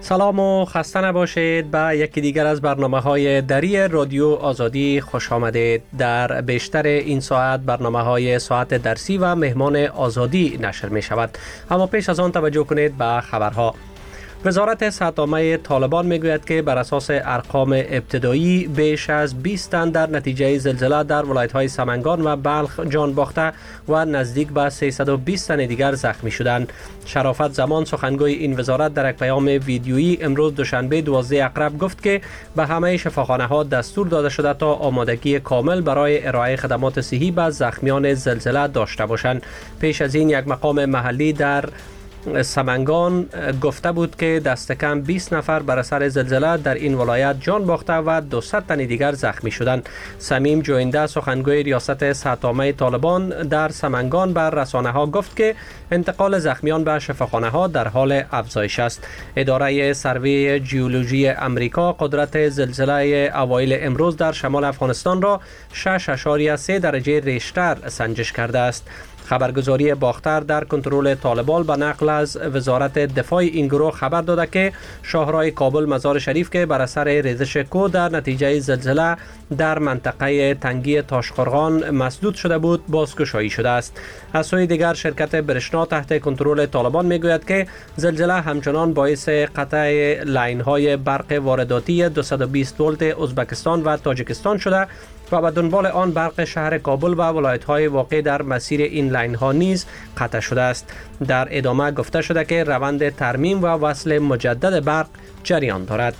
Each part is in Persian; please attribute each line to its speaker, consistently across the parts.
Speaker 1: سلام و خسته نباشید به یکی دیگر از برنامه‌های دری رادیو آزادی خوش آمدید. در بیشتر این ساعت برنامه‌های ساعت درسی و مهمان آزادی نشر می شود. اما پیش از آن توجه کنید به خبرها. وزارت صحت عامه طالبان میگوید که بر اساس ارقام ابتدایی بیش از 20 تن در نتیجه زلزله در ولایت‌های سمنگان و بلخ جان باخته و نزدیک به 320 تن دیگر زخمی شدند. شرافت زمان سخنگوی این وزارت در یک پیام ویدیویی امروز دوشنبه 12 اکتبر گفت که به همه شفاخانه‌ها دستور داده شده تا آمادگی کامل برای ارائه خدمات صحی به زخمیان زلزله داشته باشند. پیش از این یک مقام محلی در سمنگان گفته بود که دست کم 20 نفر بر اثر زلزله در این ولایت جان باخته و 200 تن دیگر زخمی شدند. سمیم جوینده سخنگوی ریاست صحت عامه طالبان در سمنگان بر رسانه‌ها گفت که انتقال زخمیان به شفاخانه‌ها در حال افزایش است. اداره سروی ژئولوژی امریکا قدرت زلزله اوایل امروز در شمال افغانستان را 6.3 درجه ریشتر سنجش کرده است. خبرگزاری باختر در کنترل طالبان به نقل از وزارت دفاع این گروه خبر داده که شاهراه کابل مزار شریف که بر اثر ریزش کوه در نتیجه زلزله در منطقه تنگی تاشقرغان مسدود شده بود بازگشایی شده است. از سوی دیگر شرکت برشنا تحت کنترل طالبان میگوید که زلزله همچنان باعث قطع لاین‌های برق وارداتی 220 ولت ازبکستان و تاجیکستان شده و به دنبال آن برق شهر کابل و ولایت‌های واقع در مسیر این لاین‌ها نیز قطع شده است. در ادامه گفته شده که روند ترمیم و وصل مجدد برق جریان دارد.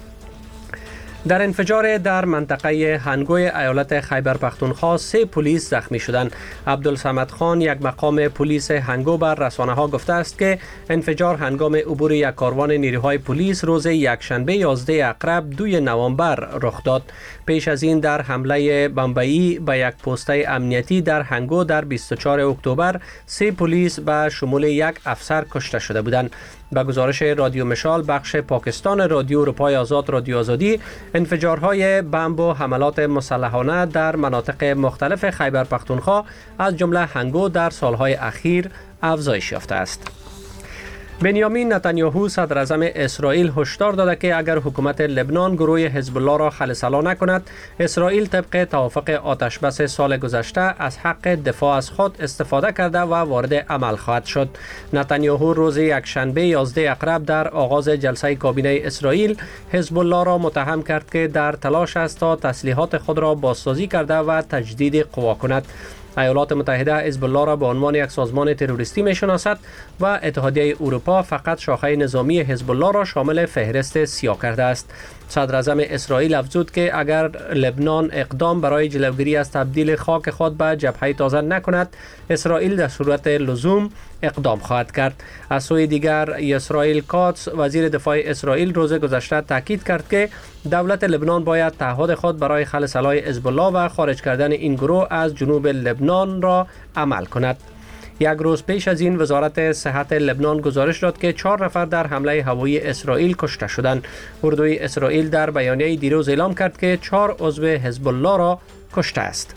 Speaker 1: در انفجار در منطقه هنگوی ایالت خیبر پختونخوا 3 پلیس زخمی شدند. عبدالصمد خان یک مقام پلیس هنگو بر رسانه‌ها گفته است که انفجار هنگام عبور یک کاروان نیروهای پلیس روز یکشنبه 11 اکتبر 2 نوامبر رخ داد. پیش از این در حمله بمبئی به یک پسته امنیتی در هنگو در 24 اکتبر 3 پلیس به شمول یک افسر کشته شده بودند. به گزارش رادیو مشال بخش پاکستان رادیو اروپای آزاد رادیو آزادی، انفجارهای بمب و حملات مسلحانه در مناطق مختلف خیبر پختونخوا از جمله هنگو در سالهای اخیر افزایش یافته است. بنیامین نتانیاهو صدر اعظم اسرائیل هشدار داده که اگر حکومت لبنان گروه حزب الله را خلسلا نکند، اسرائیل طبق توافق آتشبس سال گذشته از حق دفاع از خود استفاده کرده و وارد عمل خواهد شد. نتانیاهو روز یکشنبه 11 اکتبر در آغاز جلسه کابینه اسرائیل حزب الله را متهم کرد که در تلاش است تا تسلیحات خود را بازسازی کرده و تجدید قوا کند. ایالات متحده حزب الله را به عنوان یک سازمان تروریستی می‌شناسد و اتحادیه اروپا فقط شاخه نظامی حزب الله را شامل فهرست سیاه کرده است. صدر اعظم اسرائیل افزود که اگر لبنان اقدام برای جلوگیری از تبدیل خاک خود به جبهه تازه نکند، اسرائیل در صورت لزوم اقدام خواهد کرد. از سوی دیگر اسرائیل کاتس وزیر دفاع اسرائیل روز گذشته تاکید کرد که دولت لبنان باید تعهد خود برای خلع سلاح حزب الله و خارج کردن این گروه از جنوب لبنان را عمل کند. یک روز پیش از این وزارت صحت لبنان گزارش داد که 4 نفر در حمله هوایی اسرائیل کشته شدند. اردوی اسرائیل در بیانیه دیروز اعلام کرد که 4 عضو حزب الله را کشته است.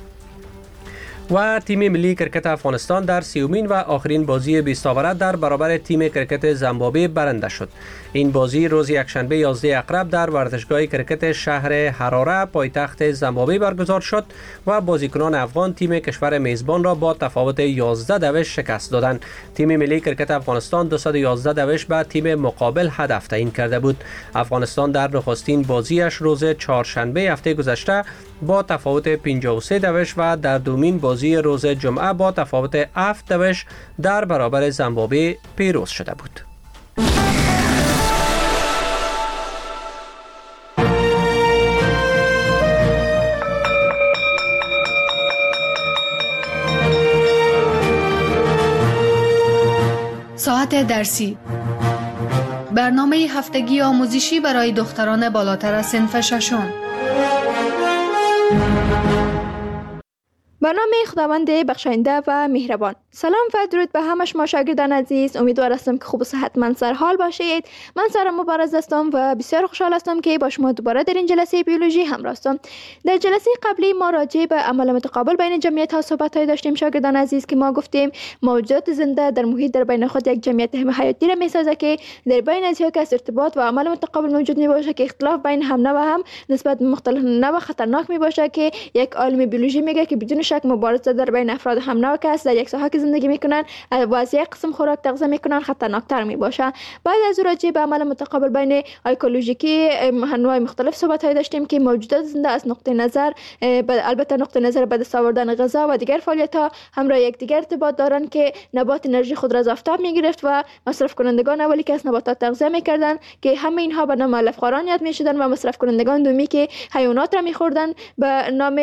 Speaker 1: و تیم ملی کرکت افغانستان در 30مین و آخرین بازی 20 اوره در برابر تیم کرکت زیمبابوه برنده شد. این بازی روز یکشنبه 11 اکتبر در ورزشگاه کرکت شهر حراره پایتخت زیمبابوه برگزار شد و بازیکنان افغان تیم کشور میزبان را با تفاوت 11 دوش شکست دادند. تیم ملی کرکت افغانستان 211 دوش به تیم مقابل هدف تعیین کرده بود. افغانستان در نخستین بازیش روز چهارشنبه هفته گذشته با تفاوت 53 دوش و در دومین بازی روز جمعه با تفاوت 7 دوش در برابر زیمبابوه پیروز شده بود.
Speaker 2: ساعت درسی، برنامه هفتگی آموزشی برای دختران بالاتر از صنف ششم.
Speaker 3: به نام خداوند بخشاینده و مهربان. سلام و درود به همه شما شاگردان عزیز. امیدوار هستم که خوب و صحتمند سر حال باشید. من سارا مبارز هستم و بسیار خوشحال هستم که با شما دوباره در این جلسه بیولوژی همراه هستم. در جلسه قبلی ما راجع به عمل متقابل بین جمعیت ها صحبت‌هایی داشتیم شاگردان عزیز که ما گفتیم موجودات زنده در محیط در بین خود یک جمعیت حیاتی را می‌سازه که در بین از یک ارتباط و عمل متقابل موجود می‌باشه که اختلاف بین هم نوع هم نسبت به مختلف نوع خطرناک می‌باشه که یک عالم بیولوژی میگه که بدون شک مبارزه در بین افراد هم نوع کس در یک ساحه که زندگی میکنن و از یک قسم خوراک تغذیه میکنن خطرناکتر میباشه. بعد از راجع به عمل متقابل بین ایکولوژیکی انواع مختلف صحبت های داشتیم که موجودات زنده از نقطه نظر البته نقطه نظر به دست آوردن غذا و دیگر فعالیت ها همراه یکدیگر ارتباط دارند که نبات انرژی خود را از آفتاب میگرفت و مصرف کنندگان اولی که از نباتات تغذیه میکردن که همه اینها به نام علفخواران یاد میشدن و مصرف کنندگان دومی که حیوانات را میخوردن به نام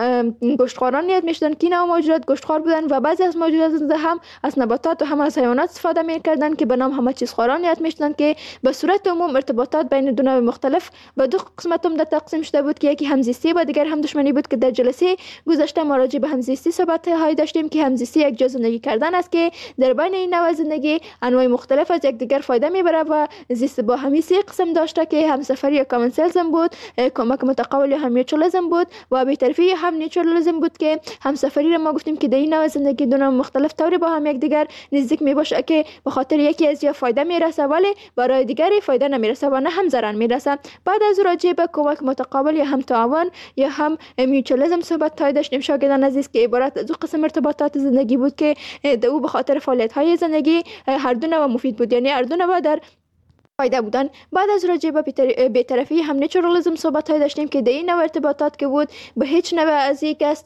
Speaker 3: گوشتخواران یاد میشدن که اینا موجودات گوشتخوار بودن و بعضی از موجودات زنده هم از نباتات و هم از حیوانات استفاده میکردن که به نام همه چیز خواران یاد میشدن که به صورت عموم ارتباطات بین دو نوع مختلف به دو قسمت عمده تقسیم شده بود که یکی همزیستی و دیگر هم دشمنی بود که در جلسه گذشته ما راجع به همزیستی صحبت های داشتیم که همزیستی یک جور زندگی کردن است که در بین این نوع زندگی انواع مختلف از یکدیگر فایده میبره و زیست با همی سه قسم داشته که همسفری یا کامن سلزم بود، کمک متقابل یا هم میوچواليزم بود و بی‌طرفی هم نیچراليزم بود که همسفری را ما گفتیم که در این نوع زندگی دو نوع مختلف طوری با هم یکدیگر نزدیک میباشه که به خاطر یکی از یا فایده میرسه ولی برای دیگری فایده نمیرسه و نه هم ضرر میرسه. بعد از راجع به کمک متقابل یا هم تعاون یا هم میوچواليزم صحبت های داشتیم شاگردان عزیز که عبارت از دو قسم ارتباطات زندگی بود که او به خاطر فعالیت های زندگی هر دو نوع مفید بود، یعنی هر دو نوع در فایده بودن. بعد از راجع به بی‌طرفی هم نیچراليزم صحبت های داشتیم که در این نوع ارتباطات که بود به هیچ نوع از یک است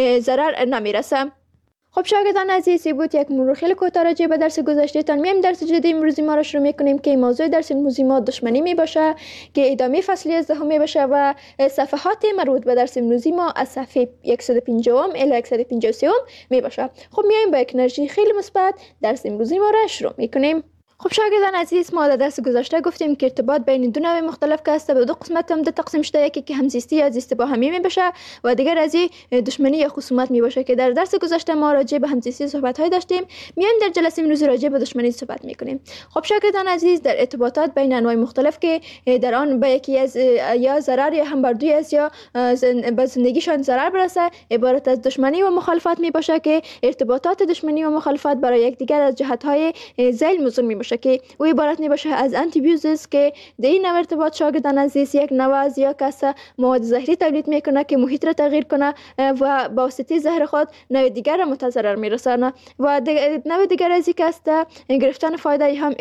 Speaker 3: ضرر نمیرسه. خب شاگردان عزیز بود یک مرور خیلی کوتاه راجع به درس گذشتهتان. میایم درس جدید امروزی ما را شروع میکنیم که موضوع درس امروزی ما دشمنی می باشه که ادامه فصلی 11 می باشه و صفحات مربوط به درس امروزی ما از صفحه 150 الی 153 می باشه. خب میایم با یک انرژی خیلی مثبت درس امروزی ما را شروع میکنیم. خب شاگردان عزیز ما در درس گذشته گفتیم که ارتباط بین دو نوع مختلف که است به دو قسمت هم تقسیم شده، یکی که همزیستی یا زیست با همی می باشه و دیگر از دشمنی یا خصومت می باشه که در درس گذشته ما راجع به همزیستی صحبت های داشتیم. میایم در جلسه امروزی راجع به دشمنی صحبت میکنیم. خب شاگردان عزیز در ارتباطات بین انواع مختلف که در آن به یکی از یا ضرر یا هم بر دوی از یا به زندگیشان ضرر برسه عبارت از دشمنی و مخالفت می باشه که ارتباطات دشمنی و مخالفت برای یکدیگر از جهت های ذیل موضوع می باشه که او عبارت میباشه از انتیبیوزیس که در این نوع ارتباط شاگردان عزیز یک نوع از یا کس مواد زهری تولید میکنه که محیط را تغییر کنه و با واسطه زهر خود نوع دیگر را متضرر میرسانه و نوع دیگر از یک است گرفتن فایده هم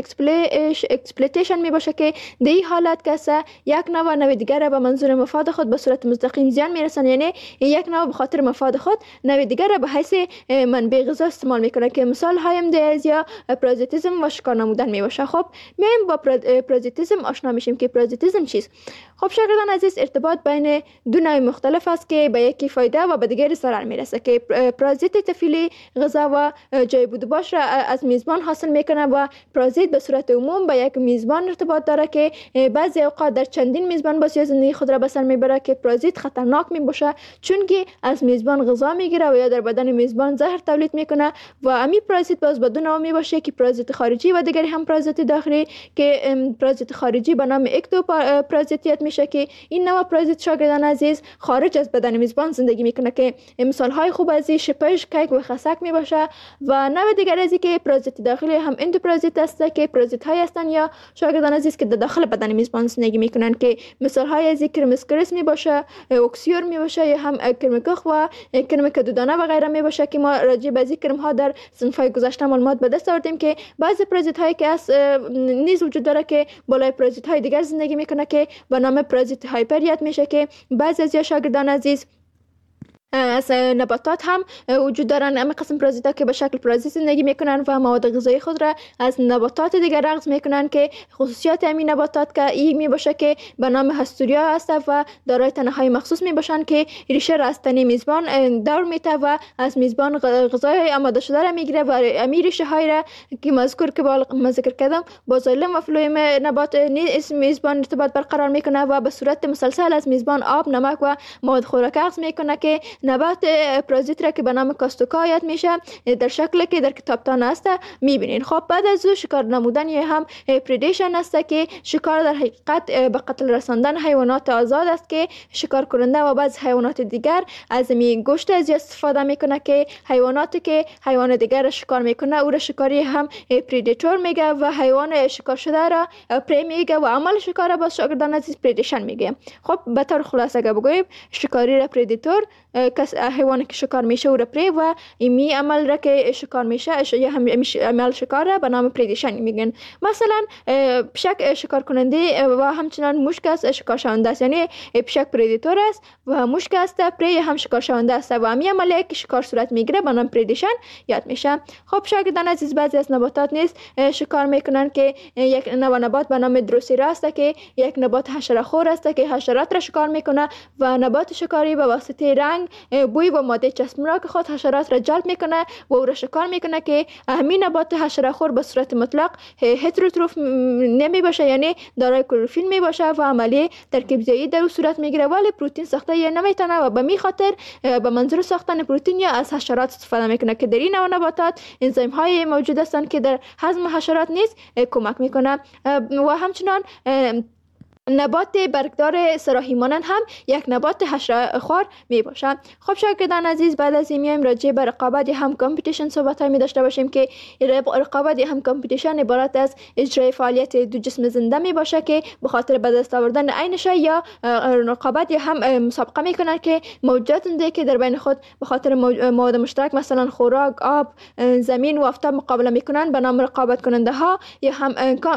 Speaker 3: اکسپلویتیشن میباشه که در این حالت کس یک نوع دیگر را به منظور مفاد خود به صورت مستقیم زیان میرسانه، یعنی یک نوع به خاطر مفاد خود نوع دیگر را به حیث منبع غذا استعمال میکنه که مثال هایم در یا پرازیتیسم و شکار نمودن میباشه. خب میایم با پرازیتیسم آشنا میشیم که پرازیتیسم چیست. خب شاگردان عزیز ارتباط بین دو نوع مختلف است که به یکی فایده و به دیگری ضرر میرسه که پرازیت طفیلی غذا و جای بود باش را از میزبان حاصل میکنه و پرازیت به صورت عموم با یک میزبان ارتباط داره که بعضی اوقات در چندین میزبان با زندگی خود را به سر میبره که پرازیت خطرناک میباشه چون که از میزبان غذا میگیره و یا در بدن میزبان زهر تولید میکنه و امی پرازیت باز به دو نوع میباشه که پرازیت خارجی و دیگری هم پرازیت داخلی که پرازیت خارجی به نام اکتوپرازیتیت میشه که این نوع پرازیت شاگردان عزیز خارج از بدن میزبان زندگی میکنه که مثال های خوب از شپش، کیک و خسک میباشه و نوع دیگر از که پرازیت داخلی هم اندوپرازیت است که پرازیت های هستن یا شاگردان عزیز که در داخل بدن میزبان زندگی میکنن که مثال های از کرمسکرس میباشه، اکسیور میباشه یا هم کرمکخ و کرمک دودانه و غیره میباشه که ما راجع به کرم ها در صنف‌های گذشته معلومات به دست آوردیم که بعضی پرازیت هایی که از نیز وجود داره که بالای پرازیت های دیگر زندگی میکنه که به نام پرازیت هایپریت میشه که بعضی از شاگردان عزیز از نباتات هم وجود دارن. اما قسم پرازیتا که به شکل پرازیت زندگی میکنن و مواد غذایی خود را از نباتات دیگر اخذ میکنن که خصوصیات همین نباتات که این میباشه که به نام هستوریا هست و دارای تنه های مخصوص میباشن که ریشه را از تنه میزبان دور میته و از میزبان غذای آماده شده را میگیره و امیر ریشه های را که مذکور که ما ذکر کردم با زایلم و فلویم نبات اسم میزبان ارتباط برقرار میکنه و به صورت مسلسل از میزبان آب، نمک و مواد خوراک اخذ میکنه که نبات پرازیت را که به نام کاستوکا یاد میشه در شکلی که در کتابتان است میبینین. خب بعد از او شکار نمودن یا هم پریدیشن است که شکار در حقیقت به قتل رساندن حیوانات آزاد است که شکار کننده و بعض حیوانات دیگر از می گوشت از استفاده میکنه که حیواناتی که حیوان دیگر را شکار میکنه او را شکاری هم پریدیتور میگه و حیوان شکار شده را پری میگه و عمل شکار را با شاگردان عزیز پریدیشن میگه. خب به طور خلاصه اگه بگویم شکاری را پریدیتور حیوانی که شکار میشه او را پری و می عمل را که شکار میشه یا هم عمل شکار را به نام پریدیشن میگن. مثلا پشک شکار کننده و همچنان مشک است شکار شونده است، یعنی پشک پریدیتور است و مشک است پری هم شکار شونده است و می عملی که شکار صورت میگیره به نام پریدیشن یاد میشه. خب شاگردان عزیز بعضی از نباتات نیز شکار میکنن که یک نوع نبات به نام دروسیرا است که یک نبات حشره‌خور است که حشرات را شکار میکنه و نبات شکاری به واسطه رنگ، بوی و ماده چسبناک که خود حشرات را جلب میکنه و او را شکار میکنه که همین نبات حشره‌خور به صورت مطلق هتروتروف نمی باشه، یعنی دارای کلروفیل می باشه و عملی ترکیب زایی در او صورت میگیره ولی پروتئین ساخته یا نمیتونه و به می خاطر به منظور ساختن پروتئین یا از حشرات استفاده میکنه که در این نوع نباتات انزیم های موجود هستند که در هضم حشرات نیز کمک میکنه و همچنان نبات برگدار صراحی مانند هم یک نبات حشره خوار می باشد. خب شاگردان عزیز بعد از این میایم راجع به رقابت هم کامپیتیشن صحبت می داشته باشیم که رقابت هم کامپیتیشن عبارت از اجرای فعالیت دو جسم زنده می باشه که به خاطر به دست آوردن عینش یا رقابت هم مسابقه می کنند که موجودات زنده که در بین خود به خاطر مواد مشترک مثلا خوراک، آب، زمین و آفتاب مقابله می کنند به نام رقابت کننده ها یا هم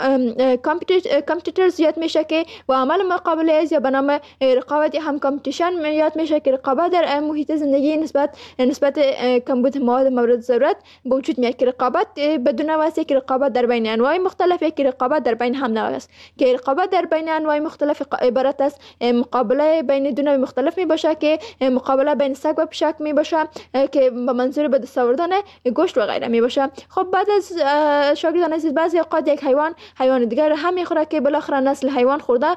Speaker 3: کامپیتیتورز یاد میشه که و عمل مقابله از یا به نام رقابت هم کامپیتیشن یاد میشه که رقابت در محیط زندگی نسبت کمبود مواد مورد ضرورت به وجود میاد که رقابت بدون واسطه که رقابت در بین انواع مختلف که رقابت در بین هم نوع است که رقابت در بین انواع مختلف عبارت از مقابله بین دو نوع مختلف می باشه که مقابله بین سگ و پشک می باشه که به منظور به دست آوردن گوشت و غیره می باشه. خب بعد از شاگردان عزیز بعضی اوقات یک حیوان دیگر هم میخوره که بالاخره نسل حیوان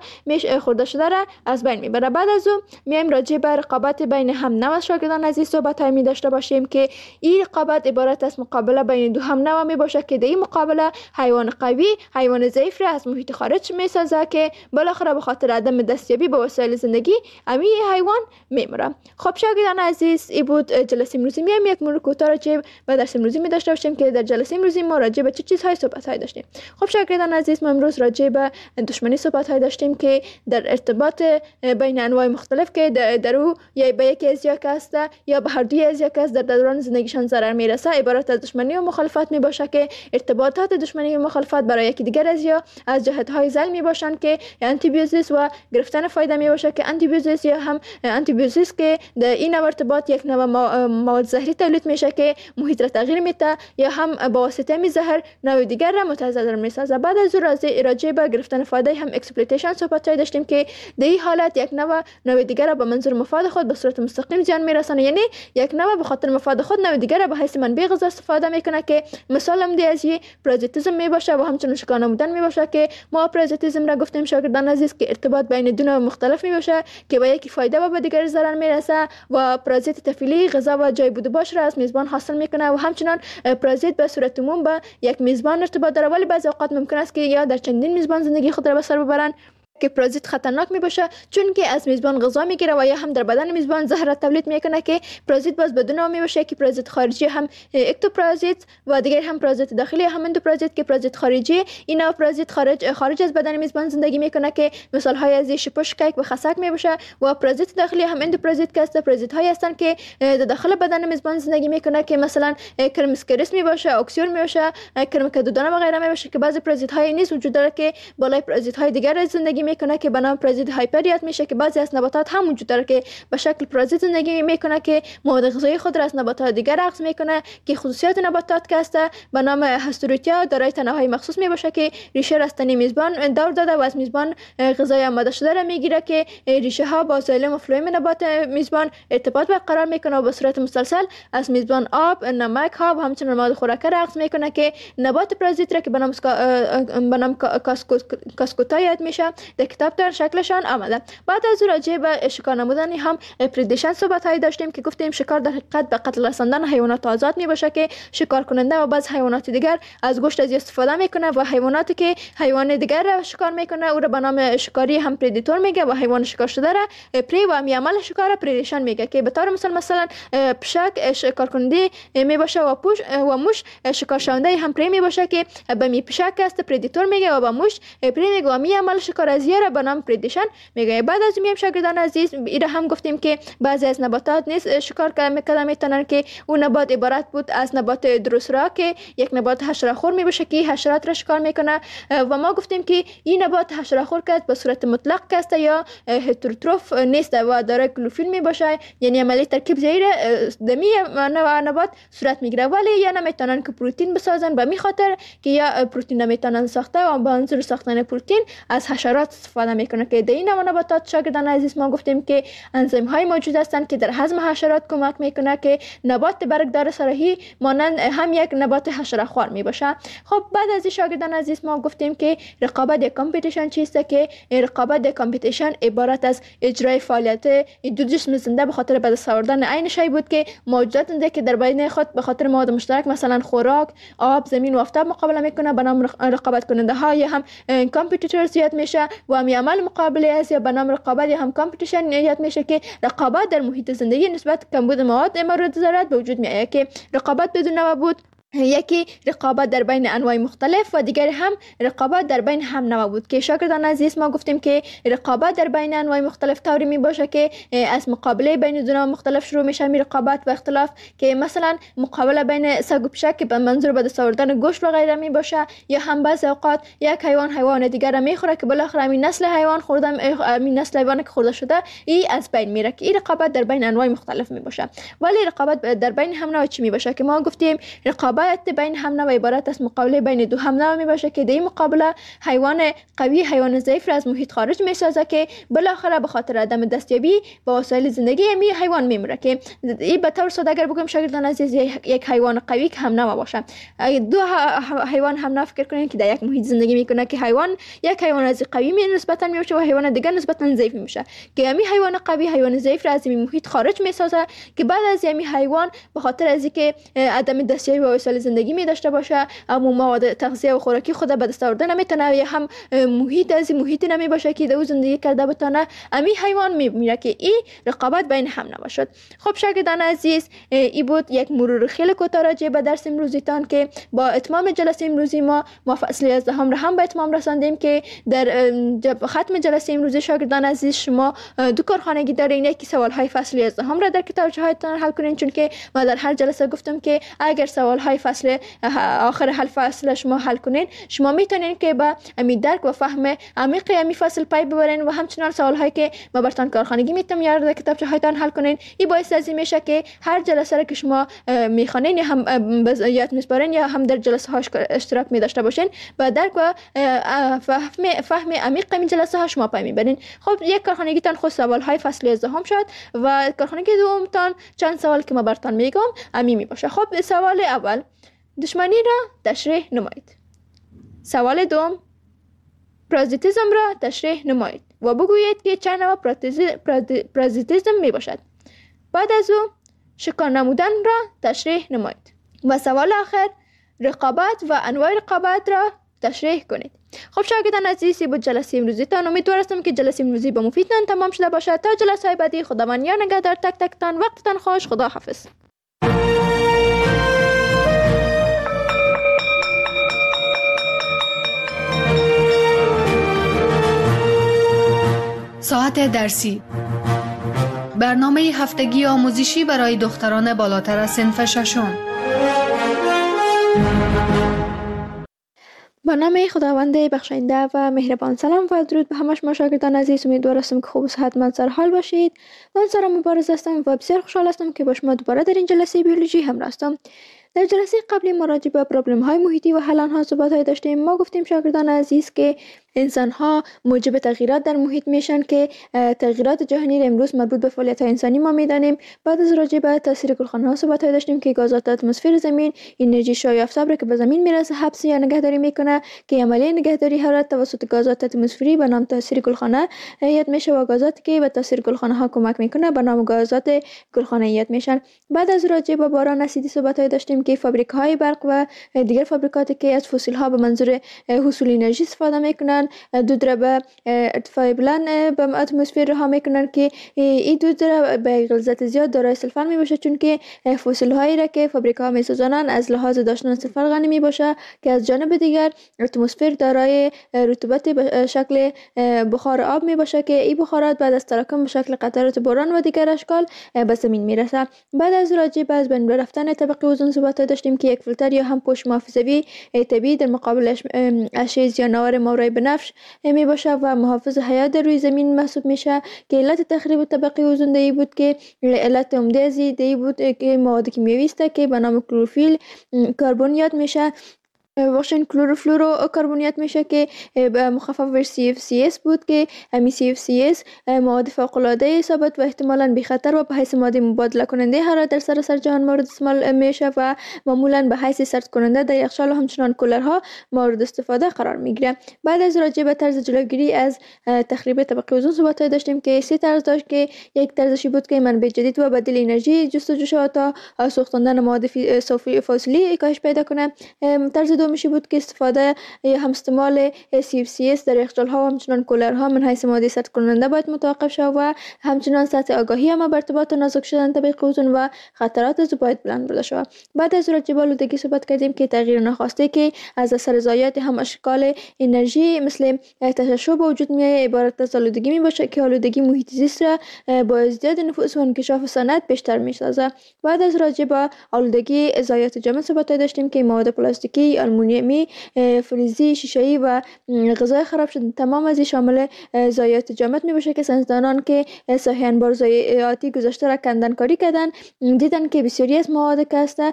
Speaker 3: خورده شده را از بین میبره. بعد از اون میایم راجع به رقابت بین هم نوع شاگردان عزیز صحبت می داشته باشیم که این رقابت عبارت از مقابله بین دو هم نوع می باشه که در این مقابله حیوان قوی حیوان ضعیف را از محیط خارج میسازه که بالاخره به خاطر عدم دستیابی به وسایل زندگی امی حیوان میمره. خب شاگردان عزیز این بود جلسه امروزی. میایم یک مرور کوتاه راجع به درس امروزی می داشته باشیم که در جلسه امروزی ما راجع به چه چیزهای صحبت داشتیم. خب شاگردان عزیز ما امروز راجع به دشمنی صحبت داشتیم که در ارتباط بین انواع مختلف که در او یا به یکی از یک است یا به هر دوی از یک است در دوران زندگیشان ضرر میرسه عبارت از دشمنی و مخالفت می باشه که ارتباطات دشمنی و مخالفت برای یکی دیگر از جهت های زل می باشند که آنتیبیوتیک و گرفتن فایده می باشه که آنتیبیوتیک یا هم آنتیبیوتیک که در این ارتباط یک نوع مواد زهری تولید میشه که محیط را تغییر میده یا هم با واسطه می زهر نوع دیگر را متضرر میسازه. بعد از راجع به گرفتن فایده هم اکسپلویتیشن صحبت داشتیم که در این حالت یک نوع دیگر را به منظور مفاد خود به صورت مستقیم زیان میرسانه، یعنی یک نوع به خاطر مفاد خود نوع دیگر را به حیث منبع غذا استفاده میکنه که مثال هم از پرازیتیسم می باشه و همچنین شکار نمودن می باشه که ما پرازیتیسم را گفتیم شاگردان عزیز که ارتباط بین دو نوع مختلف می باشه که با یکی فایده و با دیگر ضرر میرسه و پرازیت طفیلی غذا و جای بود باش را از میزبان حاصل میکنه و همچنین پرازیت به صورت عموم با یک میزبان ارتباط داره ولی بعضی اوقات ممکن است که یا در چندین میزبان زندگی خود را به سر ببرن که پرازیت خطرناک می باشه چون که از میزبان غذا میگیره و یا هم در بدن میزبان زهر تولید میکنه که پرازیت باز بدون نام می باشه که پرازیت خارجی هم اکتوپرازیت و دیگر هم پرازیت داخلی هم اندوپرازیت که پرازیت خارجی اینا پرازیت خارج از بدن میزبان زندگی میکنه که مثال های از شپش کیک و خسک می باشه و پرازیت داخلی هم اندوپرازیت که است پرازیت های هستن که در داخل بدن میزبان زندگی میکنه که مثلا کرم اسکریس می باشه، اکسیون می باشه، کرم کدودانه و غیره می باشه که بعضی پرازیت های نیز وجود داره که بالای پرازیت های دیگر زندگی میکنه که به نام پرازیت هایپریات میشه که بعضی از نباتات هم وجود داره که به شکل پرازیت زندگی میکنه که مواد غذایی خود را از نباتات دیگر اخذ میکنه که خصوصیات نباتات که است به نام هستوریتیا دارای تنه‌های مخصوص می باشه که ریشه را از تن میزبان دور داده و از میزبان غذای آماده شده را میگیره که ریشه ها با زایلم و فلویم نبات میزبان ارتباط برقرار میکنه و به صورت مسلسل از میزبان آب، نمک ها و همچنین مواد خوراکی را اخذ میکنه که نبات پرازیت را که به نام کاسکوتا یاد میشه در کتاب شکلشان آمده. بعد از راجع به شکار نمودن هم پردیشن صحبت هایی داشتیم که گفتیم شکار در حقیقت به قتل رساندن حیوانات آزاد می باشه که شکار کننده و بعض حیوانات دیگر از گوشت از استفاده میکنه و حیواناتی که حیوان دیگر را شکار میکنه او را به نام شکاری هم پردیتور میگه و حیوان شکار شده را پری و می عمل شکار را پردیشن میگه که به طور مثلا پشک شکار کننده می باشه و موش شکار شونده هم پری می باشه که به می پشک است پردیتور میگه و به موش پری میگه و می عمل شکار از یه را به نام پردیشن میگه. بعد از میم شاگردان عزیز ایره هم گفتیم که بعضی از نباتات نیست شکار میکنن که اون نبات عبارت بود از نبات دروسرا که یک نبات حشره‌خور می باشه که حشرات را شکار میکنه و ما گفتیم که این نبات حشره‌خور که به صورت مطلق است یا هتروتروف نیست و داره کلوروفیل می باشه، یعنی عملی ترکیب زیر دمی نبات صورت میگیره، ولی یا نمیتونن که پروتئین بسازن به می خاطر که یا پروتئین نمیتونن ساخته و با منظور ساختن پروتئین از حشرات استفاده میکنه که در این نباتات شاگردان عزیز ما گفتیم که انزیم های موجود هستند که در هضم حشرات کمک میکنه که نبات برگدار صحیح مانند هم یک نبات حشره خوار می باشه. خب بعد از شاگردان عزیز ما گفتیم که رقابت یک کامپیتیشن چیست که رقابت یک کامپیتیشن عبارت از اجرای فعالیت دو جسم زنده به خاطر به دست آوردن عین شی بود که موجودات زنده که در بین خود به خاطر مواد مشترک مثلا خوراک، آب، زمین و آفتاب مقابله میکنه به نام رقابت کننده ها یا هم کامپیتیتورز یاد میشه و می عمل مقابله است یا به نام رقابت یا هم کامپیتیشن یاد میشه که رقابت در محیط زندگی نسبت کمبود مواد مورد ضرورت به وجود میاد که رقابت بدون نوع یکی رقابت در بین انواع مختلف و دیگر هم رقابت در بین هم نوع بود که شاگردان عزیز ما گفتیم که رقابت در بین انواع مختلف طوری می باشه که از مقابله بین دو نوع مختلف شروع میشه می رقابت و اختلاف که مثلا مقابله بین سگ و پشک که به منظور به دست آوردن گوشت و غیره می باشه یا هم بعضی اوقات یک حیوان دیگر را میخوره که بالاخره همین نسل حیوان که خورده شده ای از بین میره که این رقابت در بین انواع مختلف می باشه. ولی رقابت در بین هم نوع چی می باشه که ما گفتیم رقابت بین هم نوع عبارت از مقابله بین دو هم نوع می باشه که در این مقابله حیوان قوی حیوان ضعیف را از محیط خارج می سازه که بالاخره به خاطر عدم دستیابی به وسایل زندگی می حیوان میمیره که این به طور ساده اگر بگم شاگردان عزیز یک حیوان قوی که هم نوع باشه دو حیوان هم نوع فکر کنین که در یک محیط زندگی میکنه که یک حیوان از قوی نسبتا میشه و حیوان دیگر نسبتا ضعیف میشه که همین حیوان قوی حیوان ضعیف را از این محیط خارج می سازه که بعد از همین حیوان به خاطر از اینکه عدم دستیابی به وسایل زندگی می داشته باشه اما مواد تغذیه و خوراکی خود به دست آورده نمیتونه یا هم محیطی نمی باشه که در زندگی کرده بتونه امی حیوان میمیره که این رقابت بین هم نباشد. خب شاگردان عزیز این بود یک مرور خیلی کوتاه راجع به درس امروزیتان که با اتمام جلسه امروزی ما فصل 11 را هم به اتمام رساندیم که در ختم جلسه امروزی شاگردان عزیز شما دو کارخانگی دارین، یکی سوال های فصل 11 را در کتابچه هایتان حل کنین چون که ما در هر جلسه گفتم که اگر سوال های فصل آخر حل فصل شما حل کنین شما میتونین که با امی درک و فهم عمیق امی فصل پای ببرین و همچنان سوال هایی که ما براتون کارخانگی میتونم در کتابچه هایتان حل کنین. این باعث از این میشه که هر جلسه را که شما میخوانین یا هم یاد میسپارین یا هم در جلسه هاش اشتراک می داشته باشین با درک و فهم عمیق این جلسه ها شما پای میبرین. خب یک کارخانگیتان خود سوال های فصل 11 شد و کارخانگی دومتان چند سوال که ما براتون میگم امی می باشه. خب سوال اول دشمنی را تشریح نمایید. سوال دوم پارازیتیسم را تشریح نمایید و بگویید که چند نوع پارازیتیسم می باشد. بعد از او شکار نمودن را تشریح نمایید و سوال آخر رقابت و انواع رقابت را تشریح کنید. خب شاگردان عزیزی بود جلسه امروزیتان. امیدوار هستم که جلسه امروزی به مفیدتان تمام شده باشد. تا جلسه های بعدی خداوند یار نگهدار تک تکتان. وقتتان خوش. خدا حافظ.
Speaker 2: ساعت درسی برنامه هفتگی آموزشی برای دختران بالاتر از صنف ششم.
Speaker 3: با نام خداوند بخشاینده و مهربان. سلام و درود به همه شما شاگردان عزیز. امیدوار هستم که خوب و صحتمند سر حال باشید. من سارا مبارز هستم و بسیار خوشحال هستم که با شما دوباره در این جلسه بیولوژی همراه هستم. در جلسه قبلی ما راجع به پرابلم های محیطی و حل آنها صحبت های داشتیم. ما گفتیم شاگردان عزیز که انسان ها موجب تغییرات در محیط میشن که تغییرات جهانی را امروز مربوط به فعالیت های انسانی ما میدانیم. بعد از راجع به تاثیر گلخانه ها صحبت های داشتیم که گازات اتمسفر زمین انرژی شعاع را که به زمین میرسه حبس یا نگهداری میکنه که عملیه نگهداری حرارت توسط گازات اتمسفری به نام تاثیر گلخانه یاد میشه و گازاتی که به تاثیر گلخانه ها کمک میکنه به نام گازات گلخانه یاد میشن. بعد از راجع به باران اسیدی صحبت های داشتیم که فابریک‌های برق و دیگر فابریکاتی که از فسیل ها به منظور حصول انرژی استفاده میکنن دود را به ارتفاع بلند به اتمسفر رها میکنن که این دود را به غلظت زیاد دارای سلفر می باشه، چون که فسیل هایی را که فابریکا ها میسوزانند از لحاظ داشتن سلفر غنی می باشه که از جانب دیگر اتمسفر دارای رطوبت به شکل بخار آب می باشه که این بخارات بعد از تراکم به شکل قطرات باران و دیگر اشکال به زمین میرسه. بعد از راجع به از بین رفتن طبقه اوزون صحبت داشتیم که یک فیلتر یا هم پوش محافظوی طبیعی در مقابل اشعه زیان‌آور ماورای بنفش می باشه و محافظ حیات روی زمین محسوب میشه که علت تخریب طبقه اوزون دی بود که علت عمده از دی بود که مواد کیمیایی است که به نام کلروفیل کربنیات میشه بخشن کلروفلورو کربنیات میشه که مخفف بر CFCS بود که همین CFCS مواد فوق العاده ثابت و احتمالاً بی خطر و به حیث ماده مبادله کننده حرارت در سراسر جهان مورد استعمال میشه و معمولاً به حیث سرد کننده در یخچال و همچنان کولرها مورد استفاده قرار میگیره. بعد از راجع به طرز جلوگیری از تخریب طبقه اوزون صحبت داشتیم که سه طرز داشت که یک طرزشی بود که منبع جدید و بدیل انرژی جستجو شد تا سوختاندن مواد فسیلی کاهش پیدا کنه. طرز دومیشی بود که استفاده هم استعمال CFCS در یخچال‌ها و همچنان کولرها من حیث ماده سرد کننده باید متوقف شود و همچنان سطح آگاهی هم بر ارتباط نازک شدن طبقه اوزون و خطرات از باید بلند برده شود. بعد از راجع به آلودگی صحبت کردیم که تغییر ناخواسته که از اثر ضایعات هم اشکال انرژی مثل تشعشع به وجود میاد عبارت از آلودگی می باشه که آلودگی محیط زیست را با ازدیاد نفوس و انکشاف صنعت بیشتر میسازه. بعد از راجع به آلودگی ضایعات جامد صحبت داشتیم که مواد پلاستیکی، آلومینیومی، فلزی، شیشه‌ای و غذای خراب شده تمام از این شامل ضایعات جامد می باشه که ساینسدانان که ساحه انبار ضایعاتی گذاشته را کندنکاری کردن دیدن که بسیاری از مواد که هست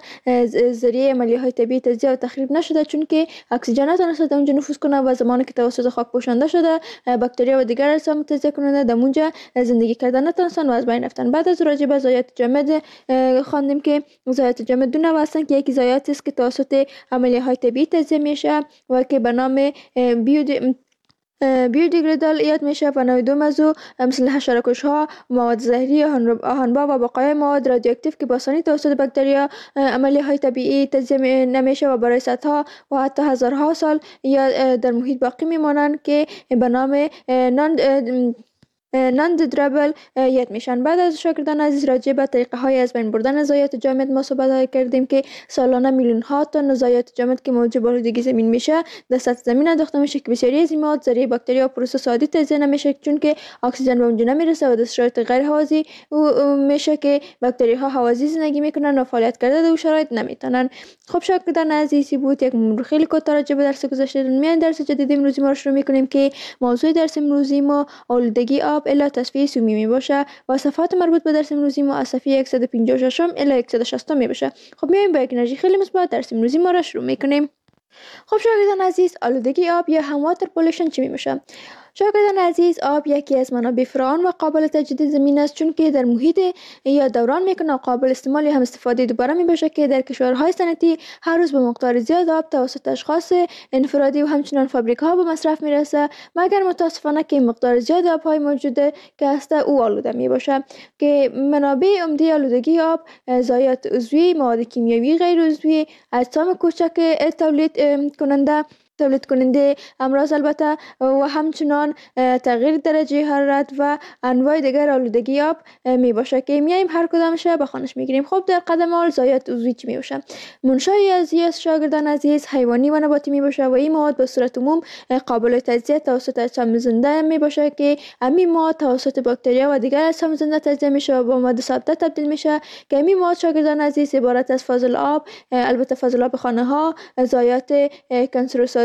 Speaker 3: ذریعه عملیه‌های طبیعی تجزیه و تخریب نشده، چون که اکسیژن نتونسته در اونجا نفوذ کنه و زمانی که توسط خاک پوشانده شده باکتریا و دیگر اجسام تجزیه کننده در اونجا زندگی کردن نتونستن و از بین رفتن. بعد از راجع به ضایعات جامد خواندیم که ضایعات جامد دو نوع هستند که یکی ضایعاتی است که توسط عملیه‌های طبیعی تجزیه میشه و که به نام بیودیگریدال یاد میشه و نوع دوم از او مثل حشره‌کش‌ها، مواد زهری، آهن‌با و بقایای مواد رادیواکتیو که با آسانی توسط باکتریا عملیه‌های طبیعی تجزیه نمیشه و برای صدها و حتی هزارها سال یا در محیط باقی میمانند که به نام ناندیدرابل یاد میشن. بعد از شاگردان عزیز راجع به طریقه های از بین بردن ضایعات جامد ما صحبت کردیم که سالانه میلیون ها تن ضایعات جامد که موجب آلودگی زمین میشه در سطح زمین انداخته میشه که بسیاری از این مواد ذریعه باکتریا و پروسس عادی تجزیه نمیشه، چون که اکسیژن به اونجا نمیرسه و در شرایط غیر هوازی میشه که باکتریاها هوازی زندگی میکنن و فعالیت کرده در شرایط نمیتونن. خب شاگردان عزیزی بود یک مرور خیلی کوتاه راجع به درس گذشته. میان درس جدید امروزی ما رو شروع میکنیم که موضوع درس امروزی ما آلودگی آب الا تصفیه سومی می باشه و صفحات مربوط به درس امروزی ما از صفحه 156 الی 160 می باشه. خب میایم با یک انرژی خیلی مثبت درس امروزی ما را شروع میکنیم. خب شاگردان عزیز، آلودگی آب یا هم واتر پولوشن چی می باشه؟ شاگردان عزیز، آب یکی از منابع فراوان و قابل تجدید زمین است، چون که در محیط یا دوران میکنه و قابل استعمال یا هم استفاده دوباره می باشه که در کشورهای صنعتی هر روز به مقدار زیاد آب توسط اشخاص انفرادی و همچنان فابریک‌ها به مصرف میرسه، مگر متاسفانه که مقدار زیاد آب‌های موجوده که هست او آلوده می باشه. که منابع عمده آلودگی آب ضایعات عضوی، مواد کیمیایی غیر عضوی، اجسام کوچک تولید کننده امراض البته و همچنان تغییر درجه حرارت و انواع دیگر آلودگی آب می باشه که میایم هر کدامش به خانش میگیریم. خب در قدم اول ضایعات عضوی چی می باشه؟ منشأ عضوی از شاگردان عزیز حیوانی و نباتی می باشه و این مواد به صورت عموم قابل تجزیه توسط اجسام زنده می باشه که همین مواد توسط باکتریا و دیگر اجسام زنده تجزیه میشه و به مواد ثابته تبدیل میشه که همین مواد شاگردان عزیز عبارت از فاضل آب، البته فاضل آب خانه ها، ضایعات کنسروسازی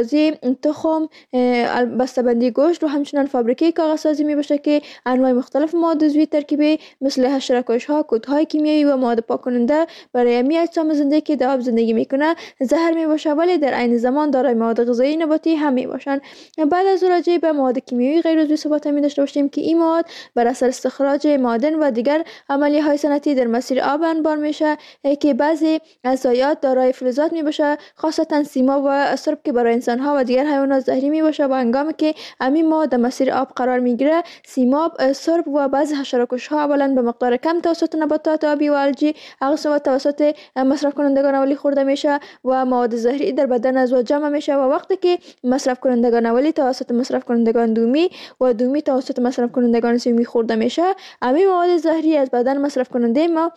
Speaker 3: کاغذی، تخم، بسته‌بندی گوشت و همچنین فابریکه کاغذسازی می باشه که انواع مختلف مواد عضوی ترکیبی مثل حشره‌کش‌ها، کودهای کیمیایی و مواد پاک‌کننده برای می اجسام زنده که در آب زندگی میکنه زهر می باشه، ولی در عین زمان دارای مواد غذایی نباتی هم می باشند. بعد از راجع به مواد کیمیایی غیر عضوی صحبت می داشته باشیم که این مواد بر اثر استخراج معادن و دیگر عملیه‌های صنعتی در مسیر آب انبار میشه که بعضی از ضایعات دارای فلزات می باشه، خاصتا سیماب و سرب که برای انسان‌ها و دیگر حیوانات زهری می باشه. و هنگامی که همین مواد در مسیر آب قرار میگیره، سیماب، سرب و بعضی حشره‌کش‌ها اولا به مقدار کم توسط نباتات آبی و الجی، اقسام توسط مصرف کنندگان اولی خورده میشه و مواد زهری در بدن عضو جمع میشه و وقتی که مصرف کنندگان اولی توسط مصرف کنندگان دومی و دومی توسط مصرف کنندگان سومی خورده میشه، همین مواد زهری از بدن مصرف کننده ما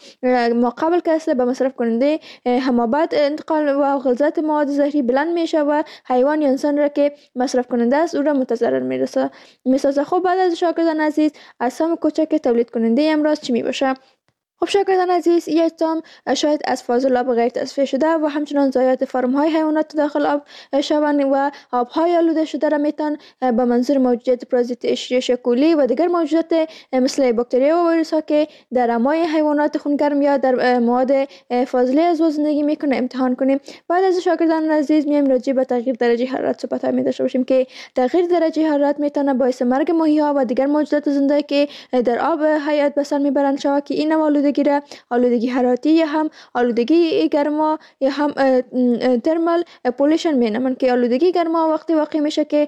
Speaker 3: قبل که به مصرف کننده همابد انتقال و غلظت مواد زهری بلند میشه و حیوان یا انسان را که مصرف کننده است او را متضرر میرسه. خب بعد از شاگردان عزیز، اجسام کوچک تولید کننده امراض چی می باشه؟ خب شاگردان عزیز، یک اجسام شاید از فاضلاب غیر تصفیه شده و همچنان ضایعات فرم‌های حیوانات داخل آب شوند و آب‌های آلوده شده را میتون به منظور موجودیت پارازیت اشتریاش کولی و دیگر موجودات مثل باکتریا و ویروس‌ها که در امعای حیوانات خونگرم یا در مواد فاضله از زندگی میکنه امتحان کنیم. بعد از شاگردان عزیز میایم راجع به تغییر درجه حرارت صحبت می داشته باشیم که تغییر درجه حرارت میتونه باعث مرگ ماهی‌ها و دیگر موجودات زنده که در آب حیات به سر میبرند شود که این آلودگی حرارتی یا هم آلودگی گرما یا هم ترمال پولیشن مینامن که آلودگی گرما وقتی واقع میشه که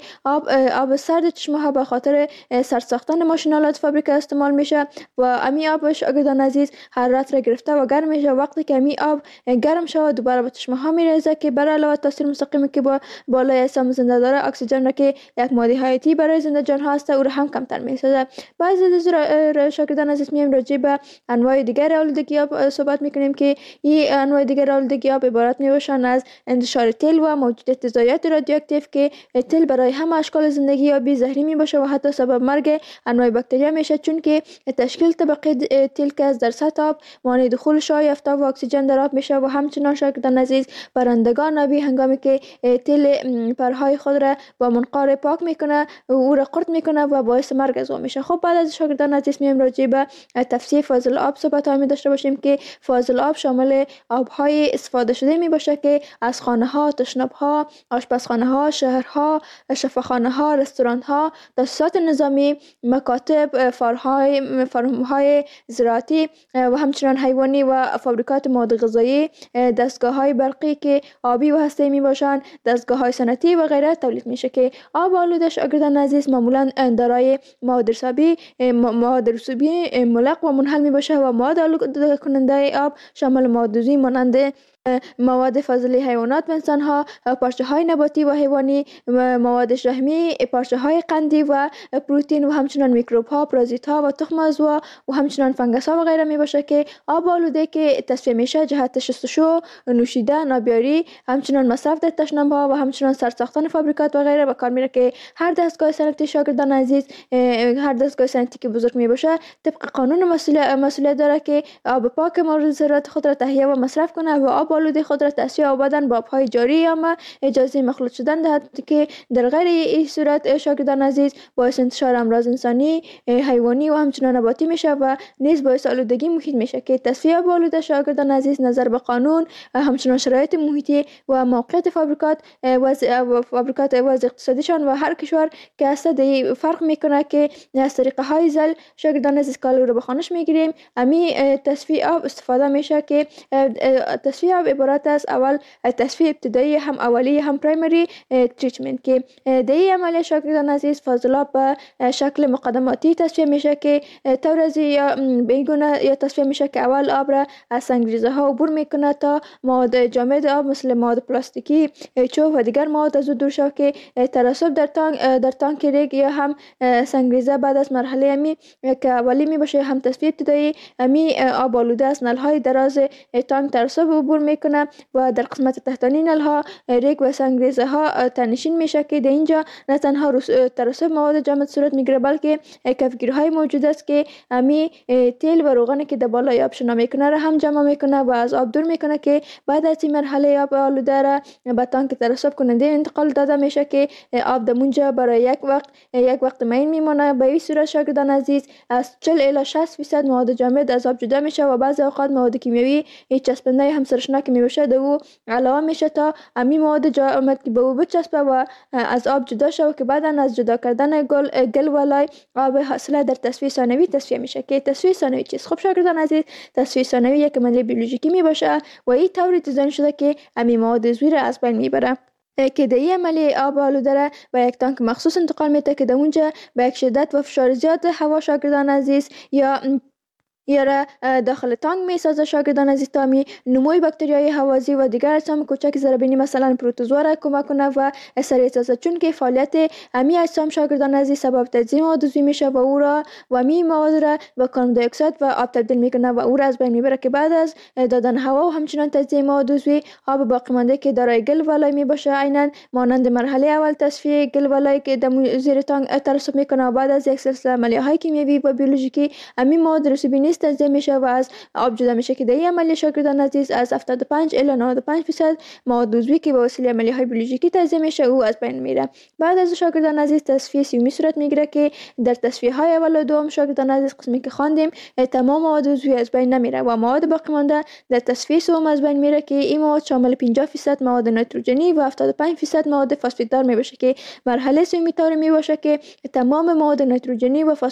Speaker 3: آب سرد چشمه ها به خاطر سرد ساختن ماشینالات فابریکه استعمال میشه و امی آب شاگردان عزیز حرارت را گرفته و گرم میشه. وقتی که امی آب گرم شود دوباره به چشمه ها میریزه که برای علاوه تاثیر مستقیمی که با بالای اجسام زنده داره، اکسیژن را که یک ماده حیاتی برای زنده جان ها است او را هم کمتر میسازه. بعضی از شاگردان عزیز میایم راجع به انواع دیگر آلودگی آب صحبت میکنیم که این انواع دیگر آلودگی آب عبارت میباشند از انتشار تیل و موجودیت ضایعات رادیواکتیو که تیل برای همه اشکال زندگی آبی زهری میباشه و حتی سبب مرگ انواع باکتریا میشه، چون که تشکیل طبقه تیل که از در سطح آب مانع دخول شعاع یافته و اکسیژن در آب میشه و همچنان شاگردان عزیز پرندگان آبی هنگامی که تیل پرهای خود را با منقار پاک میکنه او را قرط میکنه و باعث مرگ از آن میشه. خب بعد از شاگردان عزیز میایم راجع به تفسیر فاضل آب صحبت می داشته باشیم که فاضل آب شامل آب‌های استفاده شده می باشه که از خانه‌ها، تشناب‌ها، آشپزخانه‌ها، شهرها، شفاخانه‌ها، رستوران‌ها، تاسیسات نظامی، مکاتب، فارم‌های زراعتی و همچنین حیوانی و فابریکات مواد غذایی، دستگاه‌های برقی که آبی و هسته‌ای می باشند، دستگاه‌های صنعتی و غیره تولید میشه که آب آلوده شاگردان عزیز معمولاً دارای مواد رسوبی ملق و منحل می باشه و مواد آلوده کننده آب شامل مواد عضوی مانند مواد فاضله حیوانات و انسان‌ها، پارچه های نباتی و حیوانی، مواد شحمی، پارچه های قندی و پروتئین و همچنین میکروب ها، پارازیت ها و تخم عضو و همچنین فنگس ها و غیره می باشه که آب آلوده که تصفیه میشه جهت شستشو، نوشیدن، آبیاری، همچنین مصرف در تشناب ها و همچنین ساختن فابریکات و غیره به کار میره که هر دستگاه صنعتی شاگردان عزیز، هر دستگاه صنعتی که بزرگ می باشه طبق قانون مسئولیت داره که آب پاک مورد ضرورت خود را تهیه و مصرف کنه و آب آلوده خود را تصفیه و بعداً با آب‌های جاری یا اجازه مخلوط شدن دهد که در غیر این صورت شاگردان عزیز باعث انتشار امراض انسانی، حیوانی و همچنین نباتی میشه و نیز باعث آلودگی محیط میشه که تصفیه آب آلوده شاگردان عزیز نظر به قانون، همچنین شرایط محیطی و موقعیت فابریکات وضع اقتصادیشان و هر کشور که هست فرق میکنه که از طریقه های زل شاگردان عزیز کالو رو به خانش میگیریم. امی تصفیه آب استفاده میشه که تصفیه آب عبارت است اول تصفیه ابتدایی هم اولی هم پرایمری تریتمنت که در این عملیه شاگردان عزیز فاضل آب به شکل مقدماتی تصفیه میشه که تورزی یا بیگونه یا تصفیه میشه که اول آب را از سنگریزه ها عبور میکنه تا مواد جامد آب مثل مواد پلاستیکی، چوب و دیگر مواد از او دور شود که ترسب در تانک ریگ یا هم سنگریزه بعد از مرحله امی که اولی می باشه هم تصفیه ابتدایی امی آب آلوده از نل های دراز تانک ترسب عبور میکنه و در قسمت تحتانی نلها ریگ و سنگریزه ها تنشین میشه که در اینجا نه تنها ترسب مواد جامد صورت میگیره بلکه کفگیرهای موجود است که امی تیل و روغنی که در بالای آب شنا میکنه را هم جمع میکنه و از آب دور میکنه که بعد از این مرحله آب آلوده را به تانک ترسب کننده انتقال داده میشه که آب در اونجا برای یک وقت معین میمونه. به این صورت شاگردان عزیز از 40 الی 60% مواد جامد از آب جدا میشه و بعضی اوقات مواد کیمیایی چسبنده همسرشناک میباشه در او علاوه میشه تا امی مواد جامد که به او بچسبه و از آب جدا شود که بعدا از جدا کردن گل و لای آب حاصله در تصفیه ثانوی تصفیه میشه. که تصفیه ثانوی چیست؟ خب شاگردان عزیز تصفیه ثانوی یک عملیه بیولوژیکی میباشه و این طوری دیزاین شده که امی مواد عضوی را از بین میبره که در این عملیه آب آلوده را به یک تانک مخصوص انتقال میده که در اونجا به یک شدت و فشار زیاد هوا شاگردان عزیز یا را داخل تانک میسازه شاگردان عزیز تا می نموی باکتریای هوازی و دیگر اجسام کوچک ضربینی مثلا پروتوزوا را کمک کنه و سریع سازه، چون که فعالیت امی اجسام شاگردان عزیز سبب تجزیه مواد عضوی میشه و او را و می مواد را به کاربن دی اکساید و آب تبدیل میکنه و او را از بین میبره که بعد از دادن هوا و همچنان تجزیه مواد عضوی آب باقی مانده که دارای گل و لای میباشه عیناً مانند مرحله اول تصفیه گل و لای که در زیر تانک ترسب میکنه و بعد از یک سلسله عملیه های کیمیایی و بیولوژیکی امی مواد رسوبی نیست تجزیه میشه و از آب جدا میشه که در این عملیه شاگردان عزیز از 75 الی 95% مواد عضوی که به وسیله عملیه های بیولوژیکی تجزیه میشه او از بین میره. بعد از شاگردان عزیز تصفیه سیومی صورت میگیره که در تصفیه های اول و دوم شاگردان عزیز قسمی که خواندیم تمام مواد عضوی از بین نمیره و مواد باقی مانده در تصفیه سوم از بین میره که این مواد شامل 50% مواد نیتروژنی و 75% مواد فسفیددار میباشه که مرحله سومی طوری میباشه که تمام مواد نیتروژنی و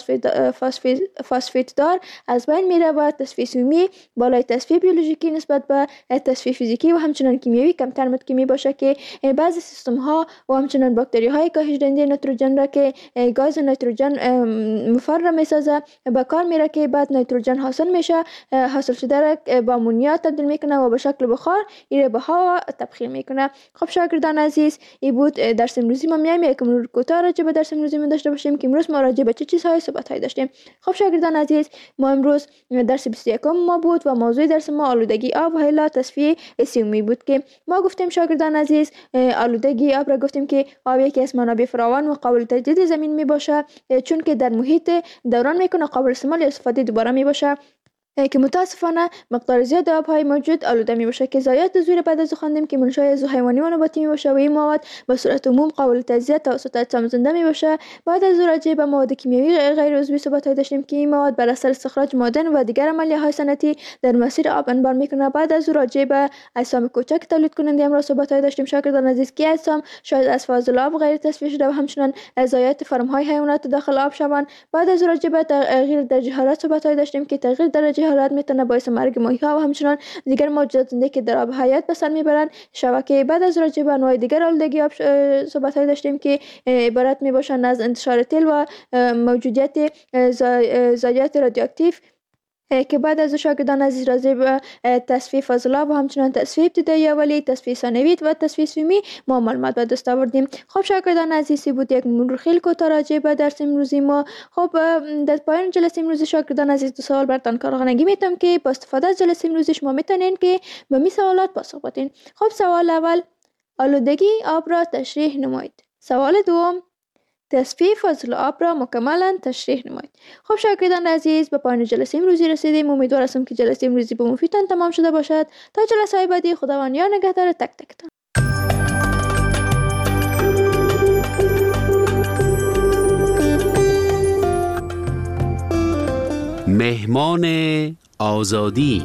Speaker 3: فسفیددار از بین میره و تصفیه سومی بالای تصفیه بیولوژیکی نسبت به تصفیه فیزیکی و همچنان کیمیایی کمتر متکی میباشه که بعضی سیستم ها و همچنان باکتری های کاهش دهنده نیتروژن را که گاز نیتروژن مفر را میسازه به کار میره که بعد نیتروژن حاصل میشه، حاصل شده را با امونیا تبدیل میکنه و به شکل بخار ایره به هوا تبخیر میکنه. خب شاگردان عزیز این بود درس امروزی ما. میایم یک مرور کوتاه راجع به درس امروزی داشته باشیم که امروز ما راجع به چه چیزهای صحبت های داشتیم. خب شاگردان عزیز ما امروز درس 21 ما بود و موضوع درس ما آلودگی آب و الا تصفیه سیومی بود که ما گفتیم شاگردان عزیز آلودگی آب را گفتیم که آب یکی از منابع فراوان و قابل تجدید زمین می باشه چون که در محیط دوران میکنه قابل استعمال یا استفاده دوباره می باشه که متاسفانه مقدار زیاد آب‌های موجود آلوده می‌باشه که ضایعات زیر بعد از خواندیم که منشأ از حیوانی و نباتی می‌باشه و این مواد به صورت عموم قابل تجزیه توسط اجسام زنده می‌باشه. بعد از راجع به مواد کیمیایی غیر عضوی صحبت داشتیم که این مواد بر اثر استخراج معدن و دیگر عملیه‌های صنعتی در مسیر آب انبار می‌کنه. بعد از راجع به اجسام کوچک تولید کننده امروز صحبت داشتیم شاگردان عزیز که اجسام شاید از فاضل آب غیر تصفیه شده و همچنان ضایعات فرم‌های حیوانات داخل آب شوند. بعد از راجع به تغییر درجه حرارت صحبت داشتیم که تغییر درجه حرارت میتونه باعث مرگ ماهی‌ها و همچنان دیگر موجودات زنده که در آب حیات به سر میبرند شبکه. بعد از راجع به انواع دیگر آلودگی آب صحبت داشتیم که عبارت میباشند از انتشار تیل و موجودیت ضایعات رادیواکتیو که بعد از شاگردان عزیز راجع به تصفیه فاضلاب و همچنان تصفیه ابتدایی اولی، تصفیه ثانوی و تصفیه سومی ما معلومات به دست آوردیم. خب شاگردان عزیز بود یک مرور خیلی کوتاه راجع به درس امروزی ما. خب در پایان جلسه امروزی شاگردان عزیز دو سوال براتون کارآمدی میتونم که با استفاده از جلسه امروزی شما میتونین که به می سوالات پاسخ بدین. خب سوال اول آلودگی آب را تشریح نمایید. سوال دوم تصفیه فاضل آب را مکملا تشریح نمایید. خب شاگردان عزیز به پایان جلسه امروزی رسیدیم. امیدوار هستم که جلسه امروزی به مفیدتان تمام شده باشد. تا جلسه های بعدی خداوند یار نگهدار تک تکتان.
Speaker 4: مهمان آزادی.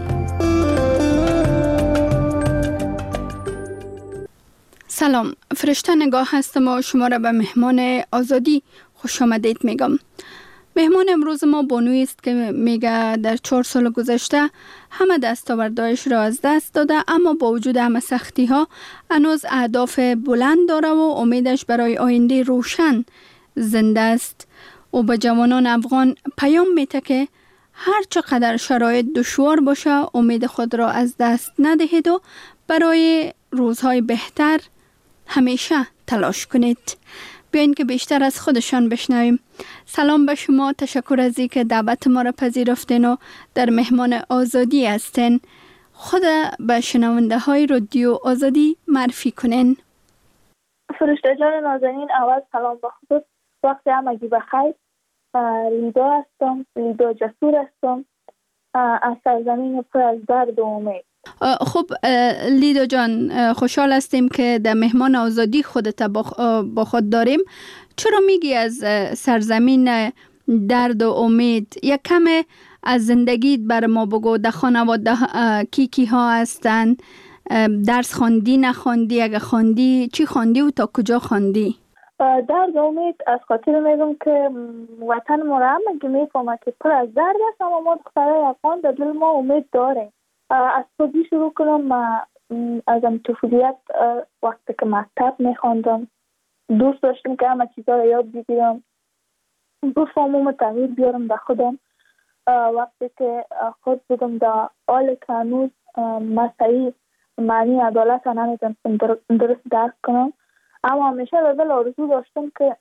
Speaker 5: سلام، فرشته نگاه هستم و شما را به مهمان آزادی خوش آمدید میگم. مهمان امروز ما بانویی است که میگه در 4 سال گذشته همه دستاوردهایش را از دست داده، اما با وجود همه سختی ها هنوز اهداف بلند داره و امیدش برای آینده روشن زنده است. او به جوانان افغان پیام میده که هر چقدر شرایط دشوار باشه امید خود را از دست ندهید و برای روزهای بهتر همیشه تلاش کنید. بیاین که بیشتر از خودشان بشنویم. سلام به شما، تشکر از اینکه دعوت ما را پذیرفتین و در مهمان آزادی هستین. خود به شنونده های رادیو آزادی معرفی کنین.
Speaker 6: فرشته جان نازنین، اول سلام به خودت. وقت همگی بخیر. لیدا هستم، لیدا جسور هستم، از سرزمین پر از درد و امید.
Speaker 5: خب لیدا جان، خوشحال هستیم که در مهمان آزادی خودت با خود داریم. چرا میگی از سرزمین درد و امید؟ یک کم از زندگیت بر ما بگو. در خانواده کی ها هستن؟ درس خواندی نخواندی؟ اگه خواندی چی خواندی و تا کجا خواندی؟
Speaker 6: درد و امید از خاطر میگم که وطن ما را همگی میفهمه که پر از درد است، اما ما دخترای افغان در دل ما امید داریم. از صبحی شروع کنم. از طفولیت وقتی که مکتب میخواندم دوست داشتم که همه چیزا را یاد بگیرم، بفهمم و تغییر بیارم در خودم. وقتی که خود بودم در حال که هنوز مسیحی معنی عدالت نمیتونستم درست درک کنم، اما همیشه در دل آرزو داشتم که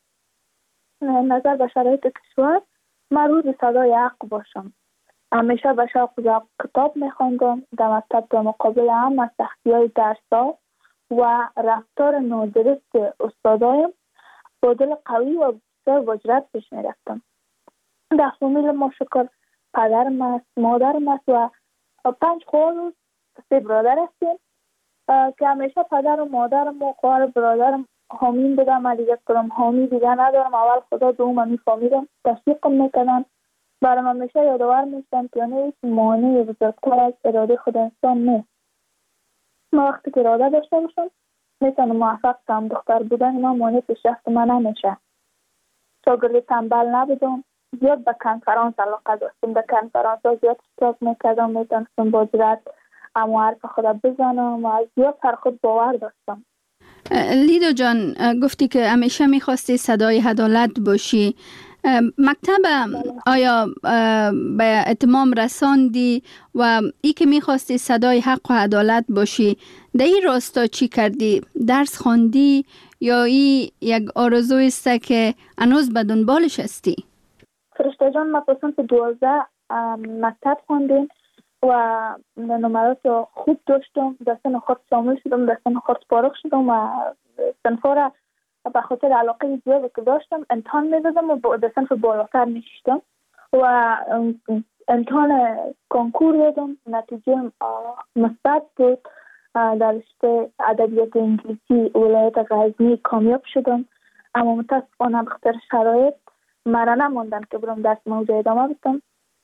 Speaker 6: نظر به شرایط کشور من روز صدای حق باشم. همیشه به شوق کتاب میخواندم. در مکتب در مقابل هم سختی‌های درس‌ها و رفتار نادرست استادایم با دل قوی و بسیار با جرأت پیش میرفتم. در فامیل ما شکر پدرم است، مادرم است و 5 خواهر و 3 برادر هستیم که همیشه پدر و مادرم و خواهر برادرم حامیم بودم. من دیگه کنم حامی دیگه ندارم. اول خدا دوم میفهمیدم، تشویقم میکنن، برام همیشه یادآور میشن که هیچ مانعی بزرگتر از اراده خود انسان نیست. ما وقتی که اراده داشته باشم میتونم موفق شم. دختر بودن ما مانع پیشرفت من نمیشه. شاگردی تنبل نبودم، زیاد به کنفرانس علاقه داشتم. در کنفرانس ها زیاد اشتراک میکردم، میتونستم با جرأت اما حرف خود بزنم و زیاد پر خود باور داشتم.
Speaker 5: لیدا جان، گفتی که همیشه میخواستی صدای عدالت باشی. مکتب آیا به اتمام رساندی و ای که میخواستی صدای حق و عدالت باشی در این راستا چی کردی؟ درس خواندی یا ای یک آرزوی است که هنوز به دنبالش هستی؟
Speaker 6: فرشته جان، ما صنف 12 مکتب خواندیم و نمرات خوب داشتم. در سن خود شامل شدم، در سن خود فارغ شدم و صنفا را به خاطر علاقه زیادی که داشتم امتحان میدادم و در صنف بالاتر میشتم و امتحان کنکور دادم. نتیجه مثبت بود. در رشته ادبیات انگلیسی ولایت غزنی کامیاب شدم، اما متاسفانه به خاطر شرایط مرا نماندن که برم درس موضوع ادامه بدم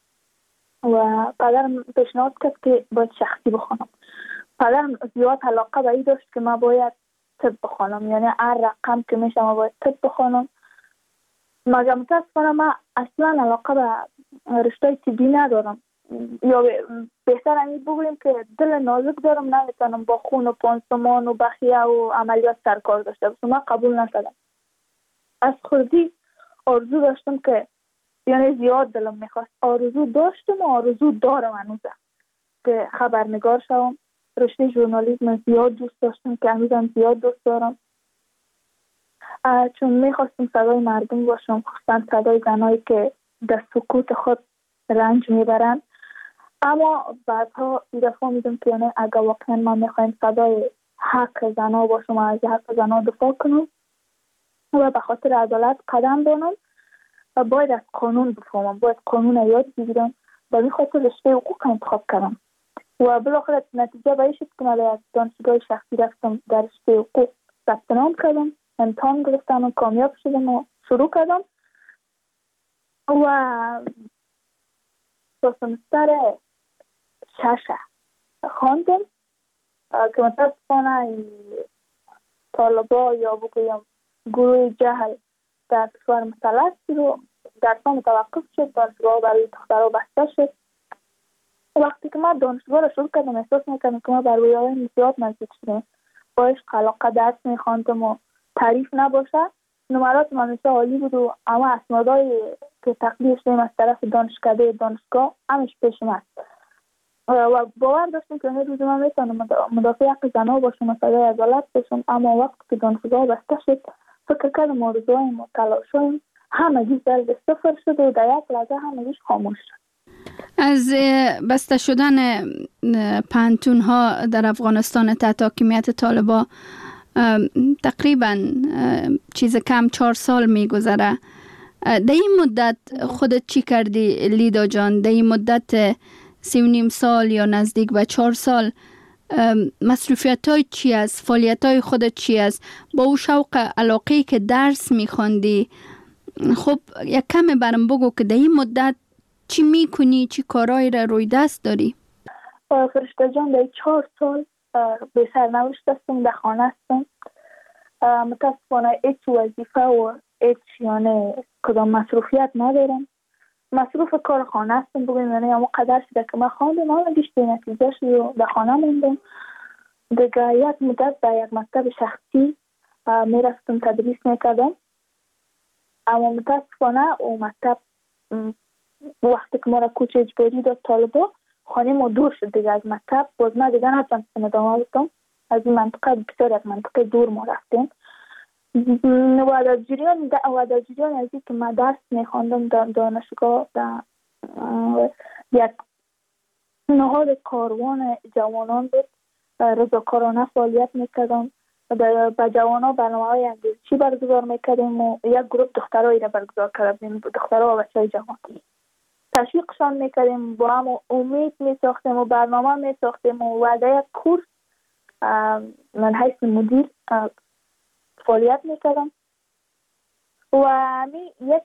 Speaker 6: و پدرم پیشنهاد کرد که باید شخصی بخونم. پدرم زیاد علاقه به این داشت که من باید طب بخونم، یعنی هر رقم که میشه ما باید طب بخونم. مگر متاسفانه من اصلا علاقه به رشته طبی ندارم، یا بهتر همین بگویم که دل نازک دارم، نمیتونم با خون و پانسمان و بخیه و عملیات سرکار داشته باشم. من قبول نشدم. از خردی آرزو داشتم که یعنی زیاد دلم میخواست، آرزو داشتم و آرزو دارم هنوزم که خبرنگار شوم. رشته ژورنالیسم زیاد دوست داشتم که هنوزم زیاد دوست دارم، چون میخواستم صدای مردم باشم، خصوصا صدای زنایی که در سکوت خود رنج میبرن. اما بعدها ایده فهمیدم که یعنی اگر واقعا من میخوایم صدای حق زنا باشم و از حق زنا دفاع کنم و به خاطر عدالت قدم بانم و باید از قانون بفهمم، باید قانون یاد بگیرم. به این خاطر رشته حقوق انتخاب کردم و بالاخره نتیجه به این شد که من از دانشگاه شخصی رفتم، در رشته حقوق ثبت نام کردم، امتحان گرفتم و کامیاب شدم و شروع کردم و تا سمستر 6 خواندم که متاسفانه طالبا یا بگویم گروه جهل در کشور مسلط شد و درس‌ها متوقف شد، دانشگاه برای دخترها بسته شد. وقتی که من دانشگاه را شروع کردم احساس میکردم که من بر رویاهایم زیاد نزدیک شدم. با عشق علاقه درس میخواندم و تعریف نباشه. نمرات من همیشه عالی بود و اما اسنادهای که تقدیر شدیم از طرف دانشکده دانشگاه همش پیشم است و باور داشتم که روز من میتونم مدافع حق زنها باشم و صدای عدالت باشم. اما وقتی که دانشگاه بسته شد فکر کردم آرزوهایم و تلاشهایم همگی زرد صفر شد و در یک لحظه همگیش خاموش شد.
Speaker 5: از بسته شدن پانتون ها در افغانستان تحت حاکمیت طالبان تقریبا چیز کم 4 سال میگذره. در این مدت خودت چی کردی لیدا جان؟ در این مدت 3.5 سال یا نزدیک به 4 سال مصروفیت های چی است؟ فعالیت های خودت چی است؟ با او شوق علاقه که درس میخوندی، خب یک کم برم بگو که در این مدت چی میکنی؟ چی کارایی را روی دست داری؟
Speaker 6: فرشته جان در 4 سال به سرنوشت هستم، در خانه هستم. متاسفانه هیچ وظیفه و هیچ یعنی کدام مصروفیت ندارم. مصروف کار خانه هستم بگویم، یعنی اما قدر شده که من خواندم اما بیشتر نتیجه شد در خانه موندم. دیگه یک مدت در یک مکتب شخصی میرفتم تدریس میکردم، اما متاسفانه او مکتب وقتی که ما را کوچ اجباری داد طالبا، خانه ما دور شد دیگه از مکتب. باز من دیگه نتونستم ادامه بدم، از این منطقه بسیار یک منطقه دور ما رفتیم. و در جریان از این که من درس میخواندم در دانشگاه، در یک نهاد کاروان جوانان بود، رضاکارانه فعالیت میکردم. با جوانان برنامه‌های انگیزشی برگزار میکردیم و یک گروه دخترایی را برگزار کردیم، دخترها و بچه‌های جوان. تشویقشان میکردیم، با هم امید میساختیم و برنامه میساختیم و وعده یک کورس من حیث مدیر فعالیت میکردم. و یک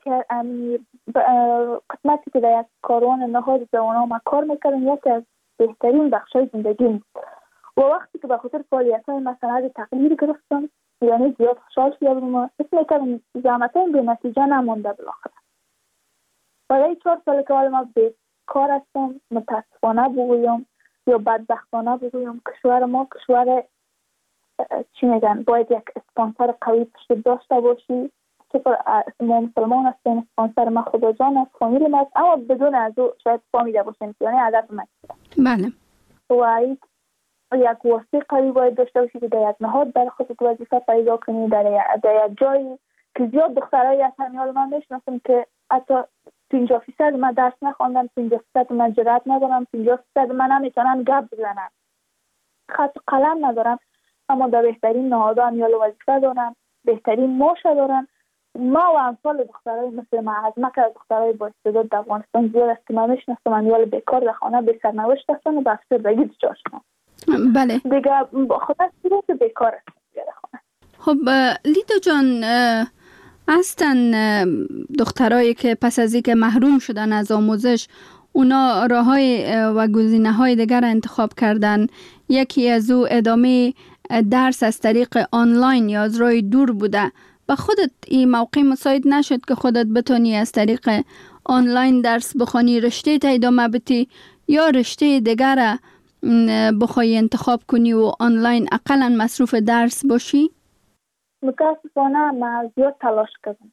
Speaker 6: قسمتی که در یک کاروان نهاد جوانان ما کار میکردم یکی از بهترین بخشای زندگیم. و وقتی که به خاطر فعالیت‌های مثلا تقدیر گرفتم، یعنی زیاد خوشحال شدم و حس میکردم زحمتایم به نتیجه نمونده بالاخره. برای 4 سال که حالا ما بیکار هستم، متاسفانه بگویم یا بدبختانه بگویم، کشور ما کشور چی میگن باید یک اسپانسر قوی پشت داشته باشی. که ما مسلمان هستیم، اسپانسر ما خدا جان است، فامیل ما است، اما بدون از او شاید فامیل باشیم، یعنی هدف ما.
Speaker 5: بله.
Speaker 6: و یک واسطه قوی باید داشته باشی که در یک نهاد برای خودت وظیفه پیدا کنی، در یک جایی که زیاد دخترایی هستن. حالا من میشناسم که حتی 50% من درس نخواندم، 50% من جرأت ندارم، 50% من نمیتونم گپ بزنم، خط قلم ندارم، اما در بهترین نهادها یا وظیفه دارم، بهترین معاش دارن. ما و امثال دخترای مثل ما از مکر دخترای با استعداد در افغانستان زیاد است که من میشناسم، امیال بیکار در خانه به سرنوشت هستن و به افسردگی دچار شدن.
Speaker 5: بله.
Speaker 6: دیگه خدا صورت بیکار است در خانه.
Speaker 5: خب لیدا جان، هستن دخترایی که پس از اینکه محروم شدن از آموزش، اونا راههای و گزینه‌های دیگر انتخاب کردن. یکی از او ادامه درس از طریق آنلاین یا از راه دور بوده. با خودت این موقع مساعد نشد که خودت بتونی از طریق آنلاین درس بخوانی، رشته تا ادامه بدی یا رشته دیگر بخوای انتخاب کنی و آنلاین اقلا مصروف درس باشی؟
Speaker 6: متاسفانه من زیاد تلاش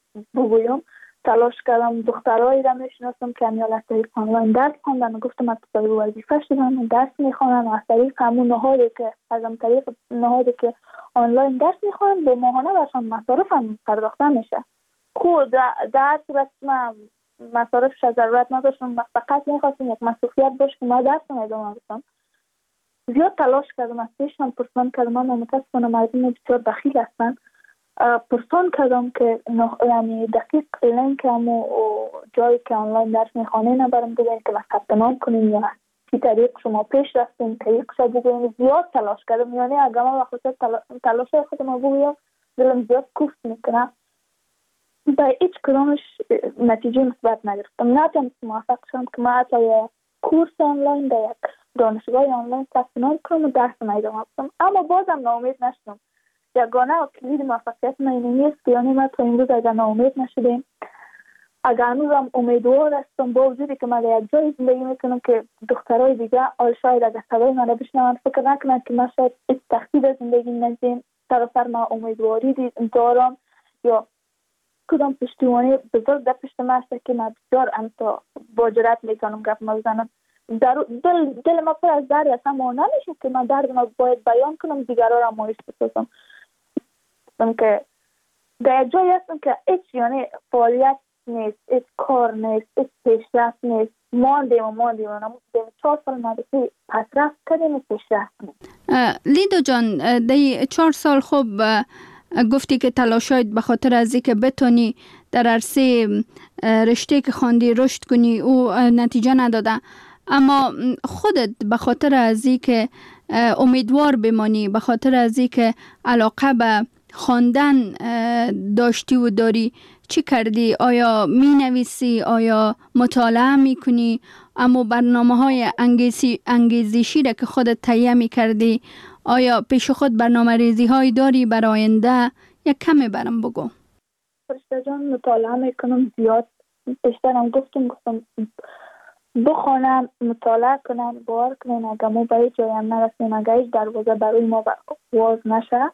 Speaker 6: کردم. دخترایی را میشناسم که امیال از طریق آنلاین درس خوندن و گفتم از طریق وظیفه شدن درس میخوانن و از طریق همون نهادی که آنلاین درس میخوانن به ماهانه برشان مصارف هم پرداخته میشه. خود در صورت من مصارفش ضرورت نداشتم، فقط میخواستم یک مصروفیت باشه که ما درسم ادامه بدم. زیاد تلاش کردم، از پیشم پرسان کردم، اما متاسفانه مردم بسیار بخیل هستن. پرسان کردم که یعنی دقیق لینکم و جایی که آنلاین درس میخوانه نبرم بگوین که ما ثبت نام کنیم یا چی طریق شما پیش رفتیم، طریقش بگوین. زیاد تلاش کردم، یعنی اگر من بخاطر تلاش خودم بگویم دلم زیاد کوفت میکنه. با هیچ کدامش نتیجه مثبت نگرفتم، نتونستم موفق شدم که من حتی یک کورس آنلاین در یک دانشگاه آنلاین ثبت نام کنم و درسم ادامه بدم. اما بازم ناامید نشدم. یگانه و کلید موفقیت من این نیست که یعنی من تا امروز اگر ناامید نشدیم، اگر هنوزم امیدوار هستم با وجودی که من در یک جای زندگی میکنم که دخترای دیگه شاید اگر صدای من را بشنون فکر نکنن که من شاید هیچ تخصیص زندگی ندارم، سراسر من امیدواری دارم یا کدام پشتیبانی بزرگ در پشت من است که من بسیار امتا با جرأت میتونم گپ بزنم. دل ما پر از درد است، اما نمیشه که من درد ما باید بیان کنم دیگران را مایوس بسازم. که در جایی هستم که هیچ یعنی فعالیت نیست، هیچ کار نیست، هیچ پیشرفت نیست، ماندیم نمود 4 سال مدرسه پسرفت کردیم و پیشرفت کردیم.
Speaker 5: لیدا جان، دی 4 سال خوب گفتی که تلاشایت به خاطر از اینکه بتونی در عرصه رشته که خواندی رشد کنی او نتیجه نداده، اما خودت به خاطر از اینکه امیدوار بمانی، به خاطر از اینکه علاقه به خواندن داشتی و داری، چی کردی؟ آیا می نویسی؟ آیا مطالعه می کنی؟ اما برنامه های انگیزشی را که خودت تهیه می کردی، آیا پیش خود برنامه ریزی های داری برای آینده؟ یک کمی برام بگو.
Speaker 6: فرشته جان، مطالعه میکنم زیاد. بیشترم گفتم بخونم، مطالعه کنم، باور کنم اگر ما به هیچ جایم نرسیم، اگر هیچ دروازه برای ما باز نشه،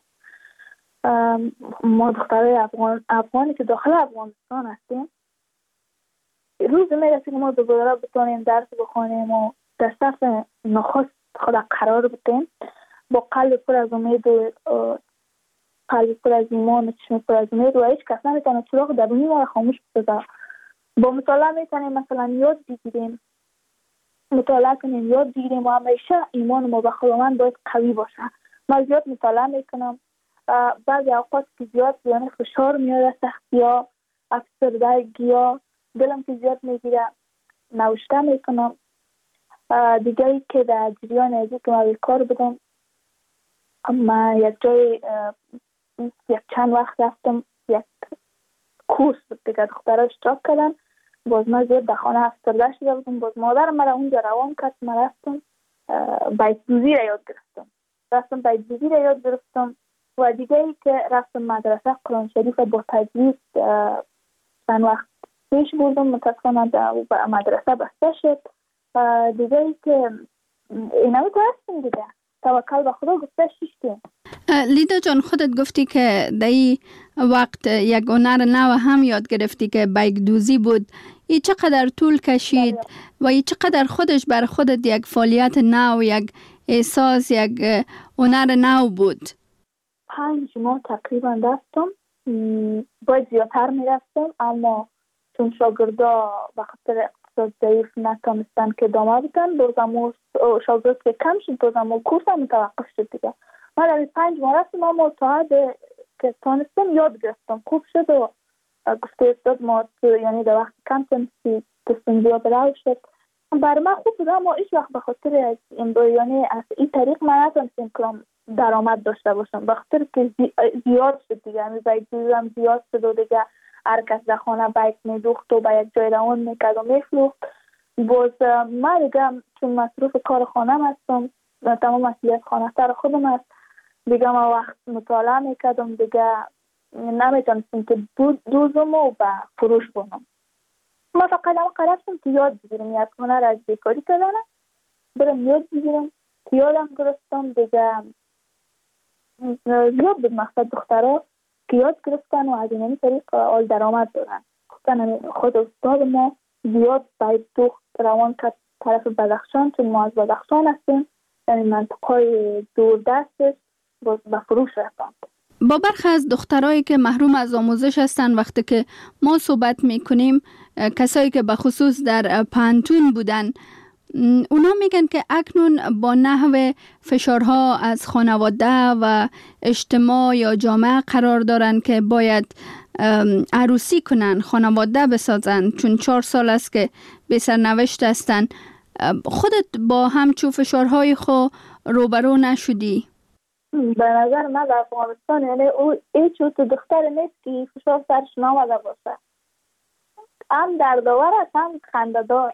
Speaker 6: ما دخترای افغانی که داخل افغانستان هستیم، روز میرسه که ما دوباره بتونیم درس بخونیم و در صف نخست خود قرار بدیم با قلب پر از امید و قلب پر از ایمان و چشم پر از امید و هیچ کس نمیتونه چراغ درونی ما را خاموش بسازه. با مطالعه میتونیم مثلا یاد بگیریم، مطالعه کنیم، یاد بگیریم و همیشه ایمان ما به خداوند باید قوی باشه. من زیاد مطالعه میکنم. بعضی اوقات که زیاد یعنی فشار میاد، سختی ها، افسردگی ها، دلم که زیاد میگیره، نوشته میکنم. دیگه ای که در جریان ازی که من کار بدم، اما یک جای یک چند وقت رفتم، یک کورس بود دیگه، دخترها اشتراک کردن، باز من زیاد در خانه افسرده شده بودم، باز مادرم مرا اونجا روان کرد، من رفتم بیت‌دوزی را یاد گرفتم. و دیگه ای که رفتم مدرسه قرآن شریف با تجوید چند وقت پیش بردم، متاسفانه در مدرسه بسته شد. دیگه ای که اینمی که هستیم دیگه، توکل به خدا گفته شیشتیم.
Speaker 5: لیدا جان، خودت گفتی که در این وقت یک هنر نو هم یاد گرفتی که بیت‌دوزی بود. این چقدر طول کشید و این چقدر خودش بر خودت یک فعالیت نو، یک احساس، یک هنر نو بود؟
Speaker 6: 5 ماه تقریبا رفتم. باید زیادتر میرفتم، اما چون شاگردا به خاطر اقتصاد ضعیف نتونستن که ادامه بدن، بازم شاگرد که کم شد، بازم کورسم متوقف شد دیگه. من در 5 ماه رفتم، اما تا که تونستم یاد گرفتم، خوب شد و گفته استاد ما یعنی در وقت کم تونستی دستم زیاد رو شد. برای من خوب بود، اما ایش وقت به خاطر یعنی از این طریق من نتونستم کنم درآمد داشته باشم، به خاطر که زیاد شد دیگه، یعنی بیت‌دوزی زیاد شد و دیگه هر کس در خانه بیت میدوخت و به یک جای روان میکرد و میفروخت. باز من دیگه چون مصروف کار خانم هستم، تمام مسئولیت خانه سر خودم هست دیگه، من وقت مطالعه میکردم دیگه، نمیتونستم که دوزم و به فروش بونم. من فقط قرارم که یاد بگیرم، یک هنر از بیکاری کردنه برم یاد بگیرم که یادم گرفتم دیگه. زیاد بود مقصد دخترها که یاد گرفتن و از این طریق آل درآمد دارن. خود استاد ما زیاد باید دوخت روان کرد طرف بدخشان، چون ما از بدخشان هستیم، یعنی منطقه دور دستش باز به فروش رفتند.
Speaker 5: با برخی از دخترایی که محروم از آموزش هستن، وقتی که ما صحبت میکنیم، کسایی که به خصوص در پانتون بودن، اونا میگن که اکنون با نحو فشارها از خانواده و اجتماع یا جامعه قرار دارن که باید عروسی کنن، خانواده بسازن، چون 4 سال است که به سرنوشت هستن. خودت با همچون فشارهای خود روبرو نشدی؟
Speaker 6: به نظر من در افغانستان یعنی او هیچ تو دختر نیست که فشار سرش نامده باشه، هم دردآور است هم خنده‌دار.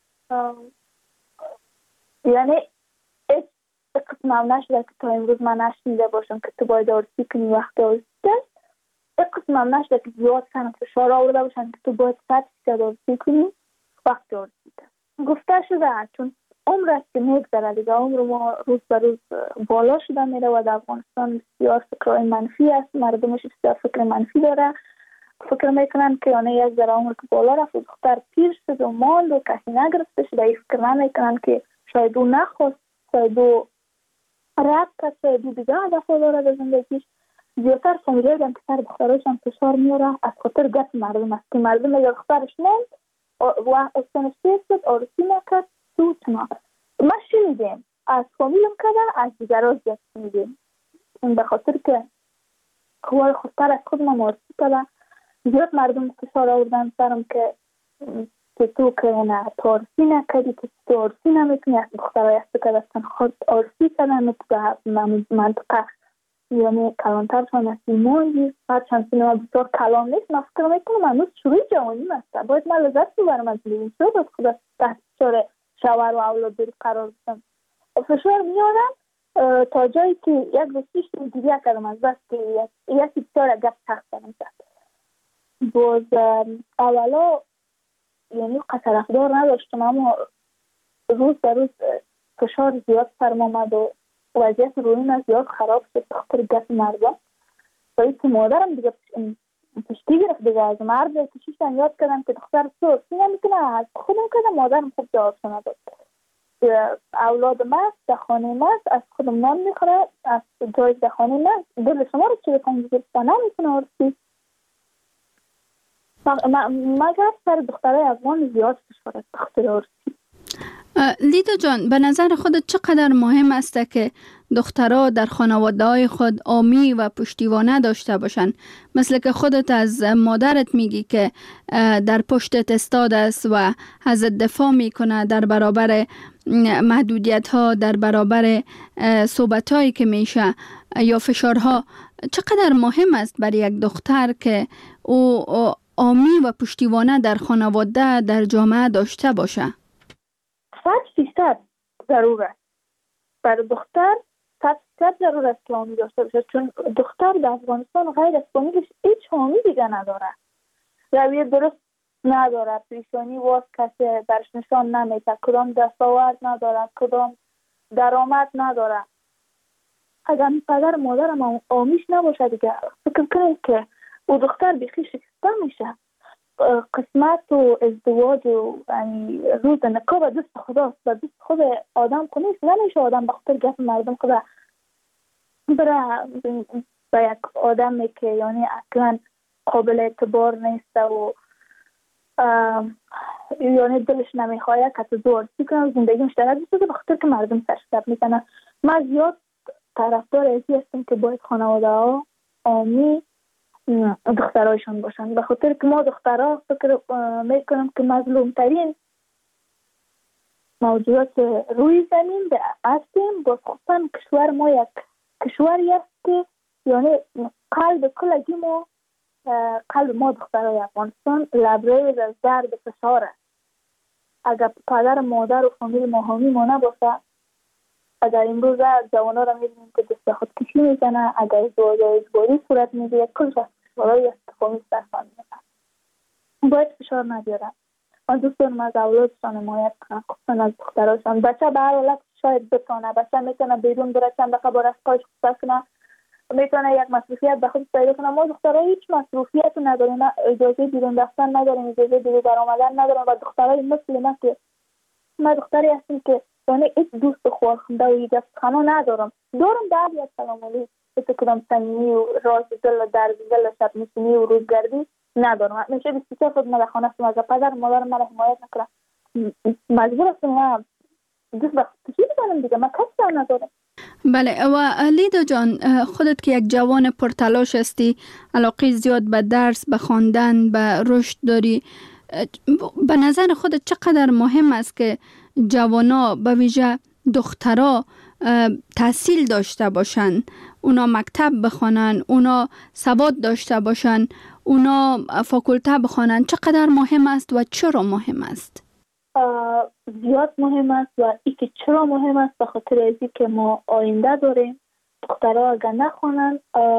Speaker 6: یعنی هیچ قسم هم نشده که تا امروز من نشنیده باشم که تو باید عروسی کنی وقت عروسی است. هیچ قسم هم نشده که زیاد سن فشار آورده باشن که تو باید 100% عروسی کنی وقت عروسی است. گفته شده چون عمر است که میگذره دیگه، عمر ما روز به روز بالا شده میره و در افغانستان بسیار فکرهای منفی است، مردمش بسیار فکر منفی داره، فکر میکنن که یعنی یک ذره عمر که بالا رفت دختر پیر شد و ماند و کسی نگرفته شده، این فکر نمیکنن که شاید او نخواست، شاید او رد کرد، شاید او دیگه هدفها داره به زندگیش. زیادتر فامیل‌ها که سر دختراشان فشار میاره از خاطر گپ مردم است که مردم اگر دخترش موند و استنشته شد آرسی نکرد سوت ما شنیدیم از فامیلم کده از دیگران زیاد شنیدیم. این به خاطر که خواه خودتر از خود ما آرسی کده زیاد مردم فشار آوردن سرم که تو که نه تو آرسی نکردی که تو آرسی نمیتونی از دخترهای است که دستن خود آرسی کدن تو منطقه یعنی کلانتر شان از ایمانی هرچند سینما بسیار کلان نیست. من فکر میکنم هنوز شروع جوانی است، باید من لذت ببرم از ببین شد از خود تحت فشار شوهر و اولاد داری قرار بستم فشار میارم تا جایی که یک روزیش دیگه کردم از بس که یکی بسیار گپ تخت کنم باز اولا یعنی طرفدار نداشتم اما روز به روز فشار زیاد سرم آمد و وضعیت روی من زیاد خراب شد بخاطر گپ مردم و اینکه مادرم دیگه پشتی گرفت دیگه از مرد کشیشتن یاد کردم که دختر تو نمیتونه از خودم کردم مادرم خوب جواب نداد. اولاد مست در خانه مست از خودم نان میخوره از جای در خانه مست دل شما رو چه بکنم دیگه نمیتونه آرسی مگر سر دخترای افغان زیاد فشار بخاطر آرسی.
Speaker 5: لیدا جان به نظر خودت چقدر مهم است که دخترها در خانواده‌های خود حامی و پشتیبانه داشته باشند؟ مثل که خودت از مادرت میگی که در پشتت استاد است و ازت دفاع میکنه در برابر محدودیت‌ها، در برابر صحبت‌هایی که میشه یا فشارها. چقدر مهم است برای یک دختر که او حامی و پشتیبانه در خانواده در جامعه داشته باشه؟
Speaker 6: 100% ضرور است. برای دختر 100% ضرور است که حامی داشته باشه، چون دختر در افغانستان غیر از فامیلش هیچ حامی دیگه نداره. رویه درست نداره، پیشانی واس کسی برش نشان نمیده، کدام دستاورد نداره، کدام درآمد نداره. اگر پدر مادرم حامیش نباشه دیگه فکر کنید که او دختر بیخی شکسته میشه. قسمت و ازدواج و یعنی روز نکاح به دست خداست، به دست خود آدم که نیست. نمیشه آدم به خاطر گپ مردم خدا بره به یک آدمی که یعنی اصلا قابل اعتبار نیست و یعنی دلش نمیخواد که تو دورسی کنه زندگی مشترک بسازه به خاطر که مردم سرش گپ میزنن. من زیاد طرفدار ازی هستم که باید خانواده ها حامی دخترایشان باشن، به خاطر که ما دخترها فکر میکنم که مظلوم ترین موجودات روی زمین هستیم. با خصوصا کشور ما یک کشوری است که یعنی قلب کلگی ما قلب ما دخترای افغانستان لبریز از درد فشار است. اگر پدر مادر و فامیل ما حامی ما نباشه، اگر امروز جوانا را می‌بینیم که دست خود کشی میزنه، اگر ازدواجی صورت میگیره کلش از فشارهای استفامی سرفان میزنه. باید فشار نگیرن. من دوست دارم از اولادشان حمایت کنم، خصوصا از دختراشان. بچه به هر حالت شاید بتونه، بچه میتونه بیرون بره چند دقیقه با رفقاش خصوصا کنه، میتونه یک مصروفیت به خود پیدا کنه. ما دخترها هیچ مصروفیت نداریم، اجازه بیرون رفتن نداریم، اجازه بیرون برآمدن نداریم. و دخترای مثل من که من دختری هستم که یعنی هیچ دوست خورخنده و یک خانه ندارم. دارم بعد یک سلام علیکم تو کدام صمیمی و راز دل درد دل شب نشینی و روزگردی ندارم. همیشه 24 خود من خانه هستم، از پدر مادر من حمایت نکنم مجبور هستم دوست وقت چی بزنم دیگه، من کسی ندارم.
Speaker 5: بله و لیدا جان خودت که یک جوان پرتلاش هستی، علاقه زیاد به درس، به خواندن، به رشد داری، به نظر خودت چقدر مهم است که جوانا به ویژه دخترها تحصیل داشته باشن، اونا مکتب بخوانن، اونا سواد داشته باشن، اونا فاکولته بخوانن؟ چقدر مهم است و چرا مهم است؟
Speaker 6: زیاد مهم است و ای که چرا مهم است به خاطر ازی که ما آینده داریم. دخترها اگر نخوانن،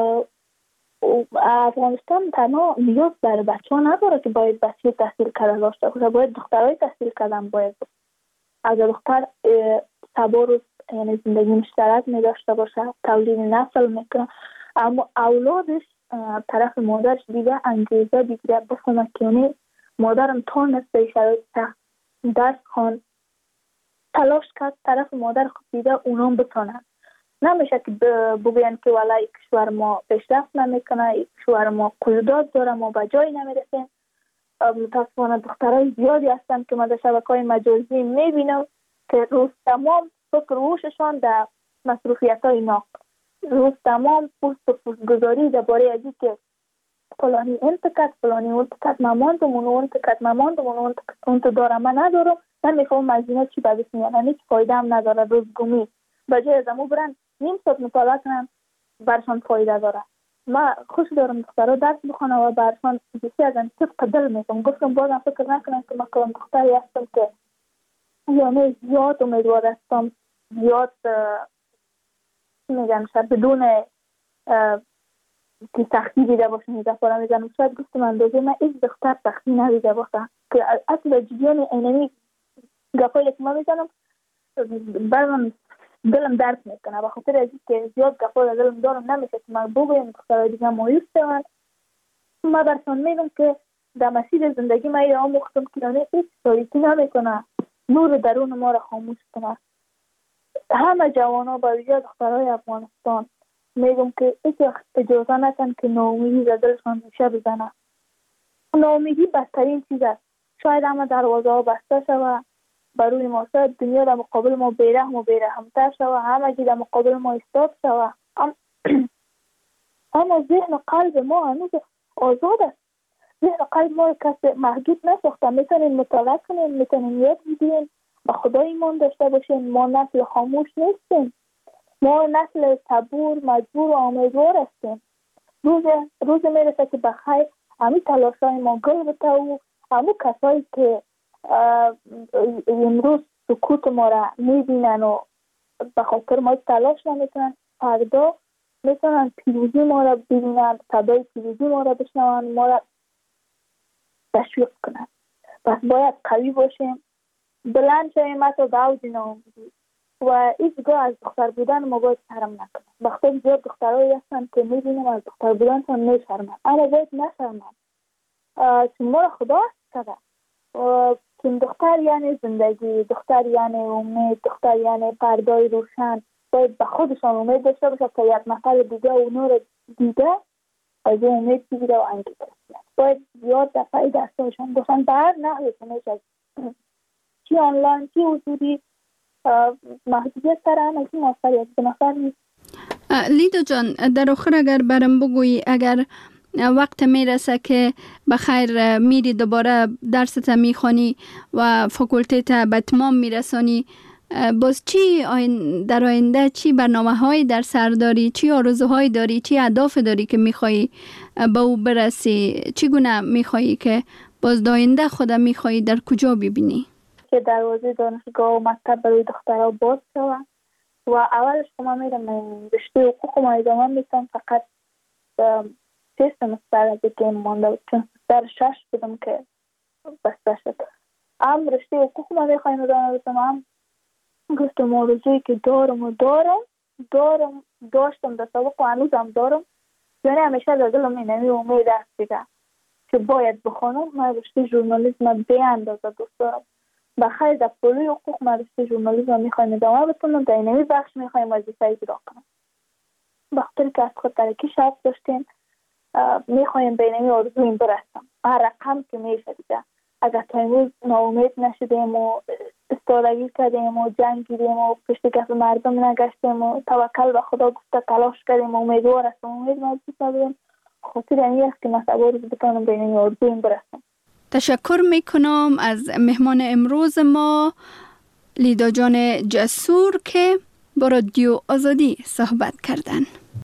Speaker 6: افغانستان تنها نیاز برای بچه ها نداره که باید بچه تحصیل کرده داشته باشه، باید دخترهای تحصیل کردن باید. اگر دختر صبر و یعنی زندگی مشترک می داشته باشه، تولید نسل میکنه، اما اولادش طرف مادرش دیگه انگیزه بگیره بفهمه که یعنی مادرم تا نسبه شرایط سخت درس خوان تلاش کرد، طرف مادر خود دیده اونام بتونن. نمیشه که بگوین که والله کشور ما پیشرفت نمیکنه، کشور ما قیودات داره، ما به جایی نمیرسیم. متاسفانه دخترای زیادی هستن که من در شبکه‌های مجازی میبینم که روز تمام فکر روششان در مصروفیت‌های ناقص، روز تمام پوست گذاری درباره از اینکه فلانی انتقاد فلانی انتقاد ماماندم اون انتقاد ماماندم اون تو دارم من ندارم، من میخوام از اینا چی بدش میاد، هیچ فایده هم نداره. روزگمی بجای از امو برن نیم ساعت مطالعه کنن برشان فایده داره. ما خوش دارم دخترها درس بخونم و برشان بسیار از صدق دل میکنم. گفتم بازم فکر نکنم که من کلام دختری هستم که یعنی زیاد امیدوار هستم، زیاد میگم شاید بدون که سختی دیده باشم میده پارا میزنم. شاید گفتم اندازه من ایک دختر سختی ندیده باشم که اصلا جدیان اینمی گفایی که من میزنم برم دلم درد میکنه به خاطر از که زیاد گفایی دلم دارم نمیشه که من بگویم دخترهای دیگه مایوس شدن. من برسان میگم که در مسیر زندگی من یه آموختم که یعنی هیچ تاریکی نمیکنه، نور درون ما را خاموش کنه. همه جوانا با ویژه دخترهای افغانستان میگم که هیچ اجازه نکن که ناامیدی در دلشان ریشه بزنه. ناامیدی بدترین چیز است. شاید همه دروازه ها بسته شوه بروی ما، شاید دنیا در مقابل ما بیرحم و بیرحمتر شوه، همگی در مقابل ما ایستاد شوه، اما ذهن و قلب ما هنوز آزاد است. ذهن و قلب ما کسی محدود نساخته. میتونین مطالعه کنین، میتونین یاد بگیرین، به خدا ایمان داشته باشین. ما نسل خاموش نیستیم، ما نسل صبور مجبور و امیدوار هستیم. روز میرسه که بخیر همین تلاشای ما گل بته و همون کسایی که امروز سکوت ما را میبینن و به خاطر ما تلاش نمیکنن، فردا میتونن پیروزی ما را ببینن، صدای پیروزی ما را بشنون، ما را تشویق کنن. پس باید قوی باشیم، بلند شویم حتی به اوج ناامیدی و هیچگاه از دختر بودن ما باید شرم نکنیم. بخاطر زیاد دخترهایی هستن که میبینیم از دختر بودنشان میشرمن، اما باید نشرمن چون ما را خدا کرده. چون دختر یعنی زندگی، دختر یعنی امید، دختر یعنی پردای روشن. باید به خودشان امید داشته باشه که یک نفر دیگه اونو رو دیده از اون امید بگیره و انگیزه بگیره. باید زیاد دفعی دستاشان باشن به هر نحوی که میشه، چی آنلاین چی حضوری، محدودیت سر هم از این موفریت به نفر نیست.
Speaker 5: لیدا جان، در آخر اگر برم بگویی، اگر وقت میرسه که بخیر میری دوباره درست میخوانی و فاکولتیت به اتمام میرسانی، باز چی در آینده چی برنامه هایی در سر داری، چی آرزوهایی داری، چی اهداف داری که میخوایی به او برسی؟ چگونه میخوایی که باز در آینده خودت میخوایی در کجا ببینی؟
Speaker 6: که دروازه دانشگاه و مکتب برای دخترها باز شود و اولش که من میرم رشته حقوق ما ادامه میتونم، فقط 3 سمستر از که مانده بود چون سمستر 6 بودم که بسته شد. هم رشته حقوق ما میخوایم ادامه بتونم، هم گفتم آرزویی که داشتم در سابق و هنوزم دارم، یعنی همیشه در دلم اینمی امید است دیگه که باید بخونم. من رشته ژورنالیسم به اندازه دوست دارم. بخیر در پروژه حقوق من رشته ژورنالیسم میخوایم ادامه بتونم، در اینمی بخش میخوایم وظیفه اجرا کنم. بخاطر که از خود ترکی شرط داشتیم میخوایم به اینمی آرزویم برسم هر رقم که میشه دیگه. اگر تا امروز ناامید نشدیم و استادگی کردیم و جنگیدیم و پشت کف مردم نگشتیم و توکل به خدا گفته تلاش کردیم و امیدوار هستم، امید نزدیک نداریم، خاطر این است که من صبر بکنم به اینمی آرزویم برسم.
Speaker 5: تشکر میکنم از مهمان امروز ما لیدا جان جسور که با رادیو آزادی صحبت کردن.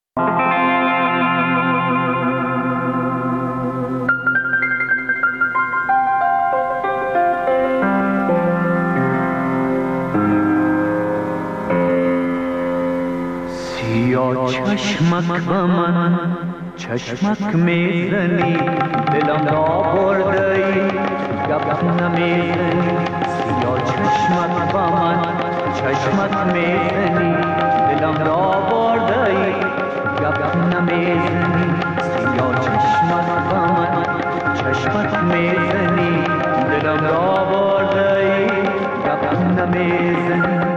Speaker 7: سیاه چشمک به من چشمک میزنی، دلم را بردهی گپ نمیزنی. سیاه چشمک به من چشمک میزنی، دلم را بردهی گپ نمیزنی. سیاه چشمک به من چشمک میزنی، دلم را بردهی گپ نمیزنی.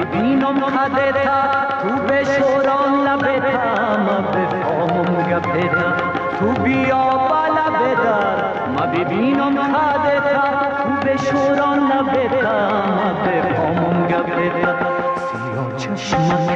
Speaker 7: ببینم خدتا تو بشوران لبتا ما بفهمم گپتا تو بیا بالا بدار ما ببینم خدتا تو بشوران لبتا ما بفهمم گپتا سیاه چشمک